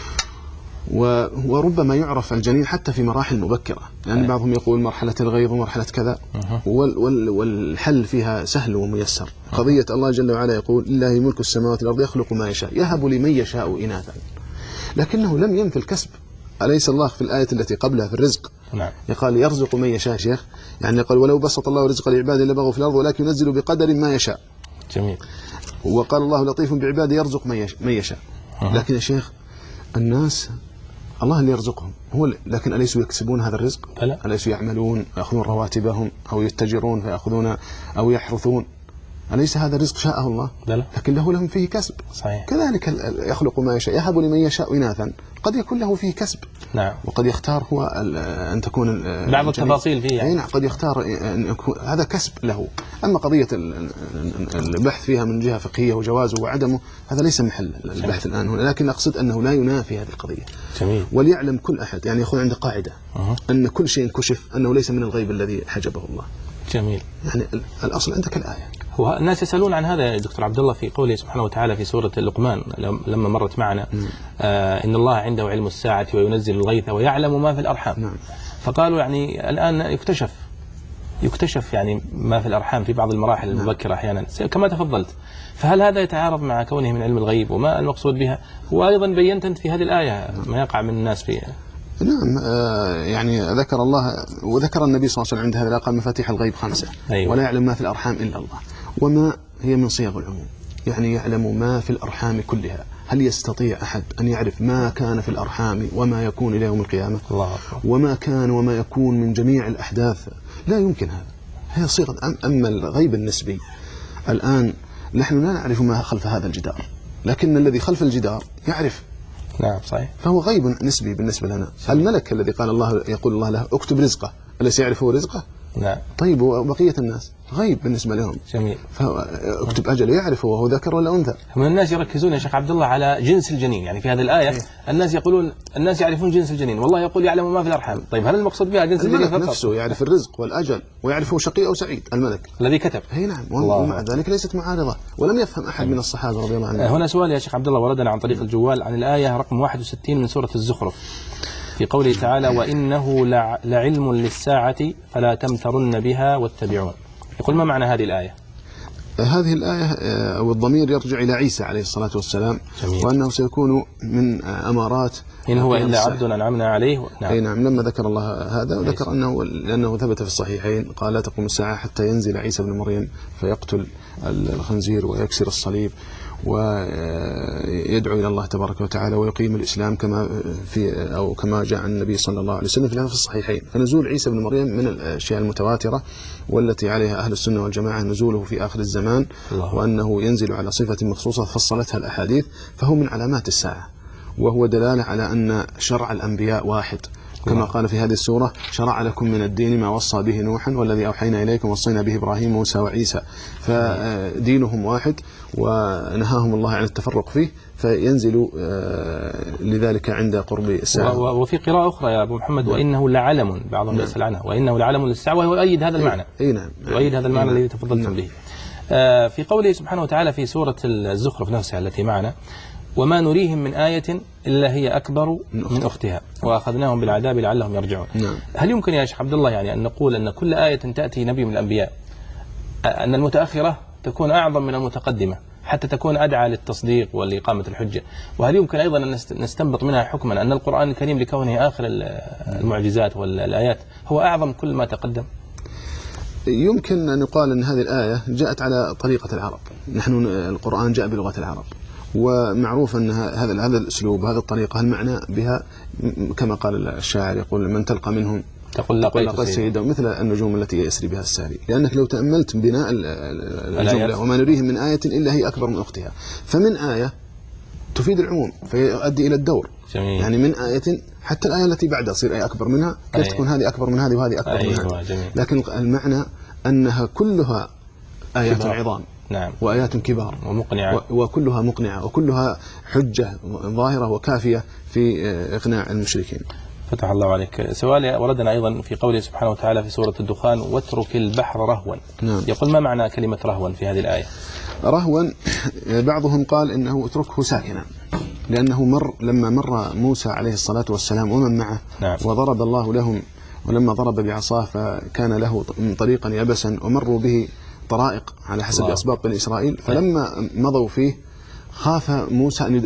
وربما يعرف الجنين حتى في مراحل مبكرة، لأن يعني بعضهم يقول مرحلة الغيظ ومرحلة كذا، والحل فيها سهل وميسر. قضية الله جل وعلا يقول لله ملك السماوات والأرض يخلق ما يشاء يهب لمن يشاء إناثا، لكنه لم ينفي الكسب. أليس الله في الآية التي قبلها في الرزق نعم. يقال يرزق من يشاء شيخ، يعني قال ولو بسط الله رزق لعباده لبغوا في الأرض ولكن ينزل بقدر ما يشاء، جميل. وقال الله لطيف بعباده يرزق من يشاء. لكن يا شيخ الناس الله اللي يرزقهم هو، لكن أليسوا يكسبون هذا الرزق؟ ألا. أليسوا يعملون يأخذون رواتبهم أو يتجرون فيأخذون أو يحرثون؟ أليس هذا رزق شاءه الله؟ لا. لكن له لهم فيه كسب، صحيح. كذلك يخلق ما يشاء يهب لمن يشاء إناثا، قد يكون له فيه كسب، نعم. وقد يختار هو أن تكون بعض التفاصيل فيه، يعني. نعم، قد يختار أن يكون هذا كسب له. أما قضية البحث فيها من جهة فقهية وجوازه وعدمه هذا ليس محل البحث الآن هنا، لكن أقصد أنه لا ينافي هذه القضية، جميل. وليعلم كل أحد، يعني يأخذ عنده قاعدة أه. أن كل شيء كشف أنه ليس من الغيب الذي حجبه الله، جميل. يعني الأصل عندك الآية. هو الناس يسألون عن هذا يا دكتور عبد الله في قوله سبحانه وتعالى في سورة لقمان لما مرت معنا آه إن الله عنده علم الساعة وينزل الغيث ويعلم ما في الأرحام، نعم. فقالوا يعني الآن يكتشف يكتشف يعني ما في الأرحام في بعض المراحل المبكرة أحيانا كما تفضلت، فهل هذا يتعارض مع كونه من علم الغيب وما المقصود بها؟ وأيضا بينت أنت في هذه الآية ما يقع من الناس فيها. نعم، آه يعني ذكر الله وذكر النبي صلى الله عليه وسلم عند هذا الآية مفاتيح الغيب خمسة، أيوة. ولا يعلم ما في الأرحام إلا الله، وما هي من صيغ العموم، يعني يعلم ما في الأرحام كلها، هل يستطيع أحد أن يعرف ما كان في الأرحام وما يكون إلى يوم القيامة؟ الله. وما كان وما يكون من جميع الأحداث؟ لا يمكن هذا. هي صيغة. أما الغيب النسبي الآن نحن لا نعرف ما خلف هذا الجدار، لكن الذي خلف الجدار يعرف. نعم صحيح. فهو غيب نسبي بالنسبة لنا. الملك الذي قال الله يقول الله له اكتب رزقه، أليس يعرف هو رزقه؟ نعم. طيب وبقية الناس غيب بالنسبة لهم. جميل. فاكتب أجله يعرف هو ذكر ولا أنثى. من الناس يركزون يا شيخ عبد الله على جنس الجنين، يعني في هذه الآية الناس يقولون الناس يعرفون جنس الجنين، والله يقول يعلم ما في الأرحام. طيب هل المقصود بها جنس الجنين فقط؟ الملك نفسه يعرف الرزق والأجل ويعرف هو شقي أو سعيد، الملك الذي كتب. هي نعم. ومع ذلك ليست معارضة، ولم يفهم أحد من الصحابة رضي الله عنهم. هنا سؤال يا شيخ عبد الله وردنا عن طريق الجوال عن الآية رقم واحد وستين من سورة الزخرف في قوله تعالى وإنه لعلم للساعة فلا تمترن بها واتبعون. يقول ما معنى هذه الآية؟ هذه الآية أو الضمير يرجع إلى عيسى عليه الصلاة والسلام. جميل. وأنه سيكون من أمارات إن هو إلا عبد أنعمنا عليه. نعم. أي نعم. لما ذكر الله هذا وذكر أنه لأنه ثبت في الصحيحين قال لا تقوم الساعة حتى ينزل عيسى بن مريم فيقتل الخنزير ويكسر الصليب ويدعو إلى الله تبارك وتعالى ويقيم الإسلام كما في أو كما جاء عن النبي صلى الله عليه وسلم في الصحيحين. فنزول عيسى بن مريم من الأشياء المتواترة والتي عليها أهل السنة والجماعة نزوله في آخر الزمان الله. وأنه ينزل على صفة مخصوصة فصلتها الأحاديث، فهو من علامات الساعة، وهو دلالة على أن شرع الأنبياء واحد كما قال في هذه السورة شرع لكم من الدين ما وصى به نوحا والذي أوحينا إليكم وصينا به إبراهيم وموسى وعيسى، فدينهم واحد ونهاهم الله عن التفرق فيه، فينزل لذلك عند قرب الساعة. وفي قراءة أخرى يا أبو محمد وإنه لعلم، بعضهم يسأل عنها، وإنه لعلم للساعة، وهو يؤيد هذا المعنى. أي نعم. يؤيد هذا المعنى الذي تفضلتم به. في قوله سبحانه وتعالى في سورة الزخرف نفسها التي معنا وما نريهم من آية إلا هي أكبر من أختها وأخذناهم بالعذاب لعلهم يرجعون. نعم. هل يمكن يا شيخ عبد الله يعني أن نقول أن كل آية تأتي نبي من الأنبياء أن المتأخرة تكون أعظم من المتقدمة حتى تكون أدعى للتصديق ولإقامة الحجة؟ وهل يمكن أيضا أن نستنبط منها حكما أن القرآن الكريم لكونه آخر المعجزات والآيات هو أعظم كل ما تقدم؟ يمكن أن يقال أن هذه الآية جاءت على طريقة العرب. نحن القرآن جاء بلغة العرب، ومعروف أن هذا هذا الأسلوب هذا الطريقة المعنى بها كما قال الشاعر يقول من تلقى منهم تقول لقيت سيدا مثل النجوم التي يسري بها الساري، لأنك لو تأملت بناء الجملة وما نريهم من آية إلا هي أكبر من أختها، فمن آية تفيد العموم فيؤدي إلى الدور. جميل. يعني من آية حتى الآية التي بعدها تصير آية أكبر منها، كيف أيه. تكون هذه أكبر من هذه وهذه أكبر أيه. منها. جميل. لكن المعنى أنها كلها آيات كبار. عظام. نعم. وآيات كبار ومقنعة وكلها مقنعة وكلها حجة ظاهرة وكافية في إقناع المشركين. فتح الله عليك. سؤال وردنا أيضا في قوله سبحانه وتعالى في سورة الدخان واترك البحر رهوا. نعم. يقول ما معنى كلمة رهوا في هذه الآية؟ رهوا بعضهم قال إنه اتركه ساكنا، لأنه مر لما مر موسى عليه الصلاة والسلام ومن معه. نعم. وضرب الله لهم ولما ضرب بعصاه فكان له طريقا يبسا ومروا به طرائق على حسب الله. أسباب بني إسرائيل، فلما مضوا فيه خاف موسى أن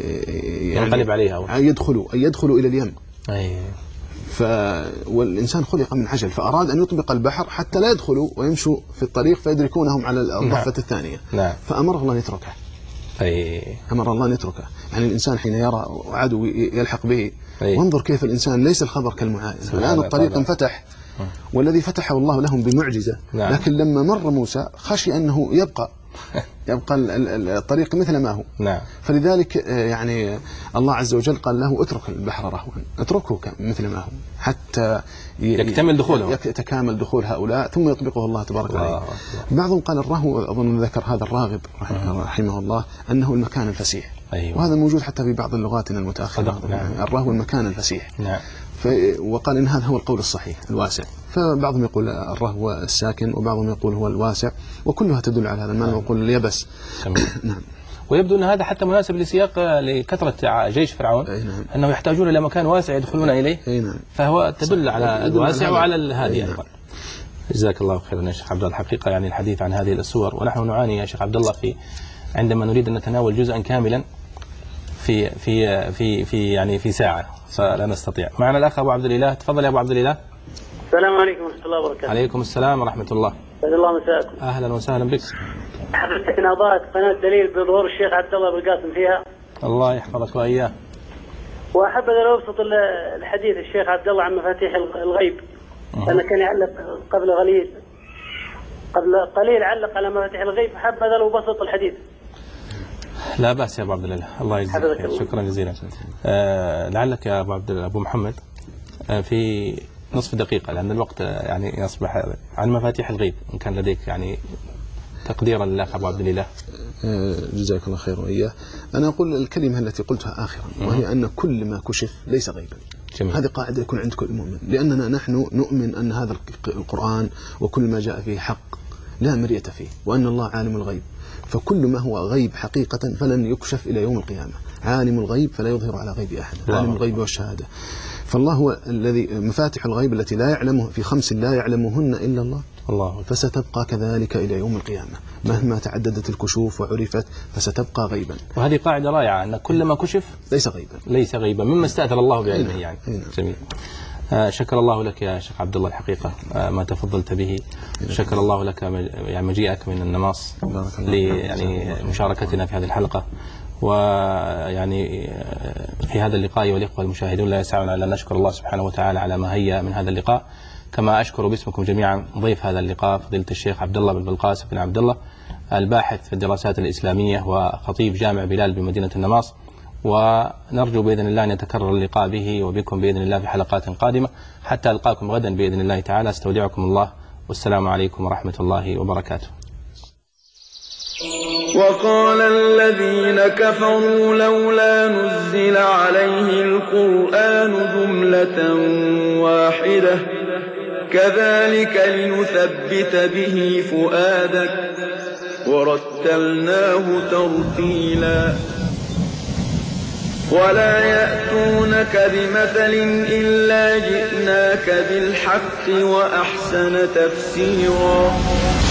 يعني ينقلب عليها أو يدخلوا أن يدخلوا إلى اليم. أي. ف والإنسان خلق من عجل فأراد أن يطبق البحر حتى لا يدخلوا ويمشوا في الطريق فيدركونهم على الضفة نعم. الثانية. نعم. فأمره الله أن يتركه. أي. أمر الله أن يتركه. يعني الإنسان حين يرى عدو يلحق به أي. وانظر كيف الإنسان ليس الخبر كالمعاينة. الآن الطريق انفتح والذي فتحه الله لهم بمعجزة. نعم. لكن لما مر موسى خشي أنه يبقى يبقى الطريق مثل ما هو. نعم. فلذلك يعني الله عز وجل قال له اترك البحر رهوا، اتركه مثل ما هو حتى يكتمل دخوله يتكامل دخول هؤلاء ثم يطبقه الله تبارك وتعالى. بعضهم قال الرهو، أظن ذكر هذا الراغب رحمه الله أنه المكان الفسيح. أيوة. وهذا موجود حتى في بعض اللغاتنا المتأخرة. نعم. الرهو المكان الفسيح. نعم. وقال إن هذا هو القول الصحيح الواسع. فبعضهم يقول الرهو الساكن وبعضهم يقول هو الواسع، وكلها تدل على هذا المعنى. ويقول اليبس. نعم. ويبدو أن هذا حتى مناسب لسياق لكثرة جيش فرعون. نعم. أنه يحتاجون إلى مكان واسع يدخلون إليه. نعم. فهو تدل على الواسع وعلى الهادي نعم. أيضا. جزاك الله خيرا يا شيخ عبد الله. الحقيقة يعني الحديث عن هذه السور ونحن نعاني يا شيخ عبد الله في عندما نريد أن نتناول جزءا كاملا في في في في يعني في ساعة فلا نستطيع. معنا الأخ أبو عبد الإله. تفضل يا أبو عبد الإله. السلام عليكم ورحمة الله وبركاته. عليكم السلام ورحمة الله. أسعد الله مساءكم. أهلا وسهلا بك. حضرتك ناظرت قناة دليل بظهور الشيخ عبد الله بالقاسم فيها؟ الله يحفظك وإياه. وأحب أن أبسط الحديث الشيخ عبد الله عن مفاتيح الغيب، أنا كان يعلق قبل قليل قبل قليل علق على مفاتيح الغيب، حب هذا لو بسط الحديث. لا بأس يا أبو عبد الله، الله يجزيك خير، شكرا جزيلا. آه لعلك يا أبو عبد أبو محمد آه في نصف دقيقة لأن الوقت يعني يصبح عن مفاتيح الغيب، إن كان لديك يعني تقديرا لله أبو عبد الله. جزاك الله خير وإياه. أنا أقول الكلمة التي قلتها آخرا، وهي أن كل ما كشف ليس غيبا. جميل. هذه قاعدة يكون عند كل مؤمن، لأننا نحن نؤمن أن هذا القرآن وكل ما جاء فيه حق لا مرية فيه، وأن الله عالم الغيب، فكل ما هو غيب حقيقة فلن يكشف إلى يوم القيامة. عالم الغيب فلا يظهر على غيب أحد، عالم الغيب والشهادة. فالله هو الذي مفاتح الغيب التي لا يعلمه في خمس لا يعلمهن إلا الله، الله فستبقى كذلك إلى يوم القيامة مهما تعددت الكشوف وعرفت فستبقى غيبا. وهذه قاعدة رائعة أن كل ما كشف ليس غيبا، ليس غيبا مما استأثر الله بعلمه يعني. جميل. آه شكر الله لك يا شيخ عبد الله الحقيقة آه ما تفضلت به. شكر الله لك يعني مجيئك من النماص يعني مشاركتنا في هذه الحلقة، ويعني في هذا اللقاء والإخوة المشاهدون لا يسعنا إلا أن نشكر الله سبحانه وتعالى على ما هيأ من هذا اللقاء، كما أشكر باسمكم جميعا ضيف هذا اللقاء فضيلة الشيخ عبد الله بن بلقاس بن عبد الله، الباحث في الدراسات الإسلامية وخطيب جامع بلال بمدينة النماص، ونرجو بإذن الله أن يتكرر اللقاء به وبكم بإذن الله في حلقات قادمة، حتى ألقاكم غدا بإذن الله تعالى. استودعكم الله والسلام عليكم ورحمة الله وبركاته. وقال الذين كفروا لولا نزل عليه القرآن جملة واحدة كذلك لنثبت به فؤادك ورتلناه ترتيلا ولا يأتونك بمثل إلا جئناك بالحق وأحسن تفسيرا.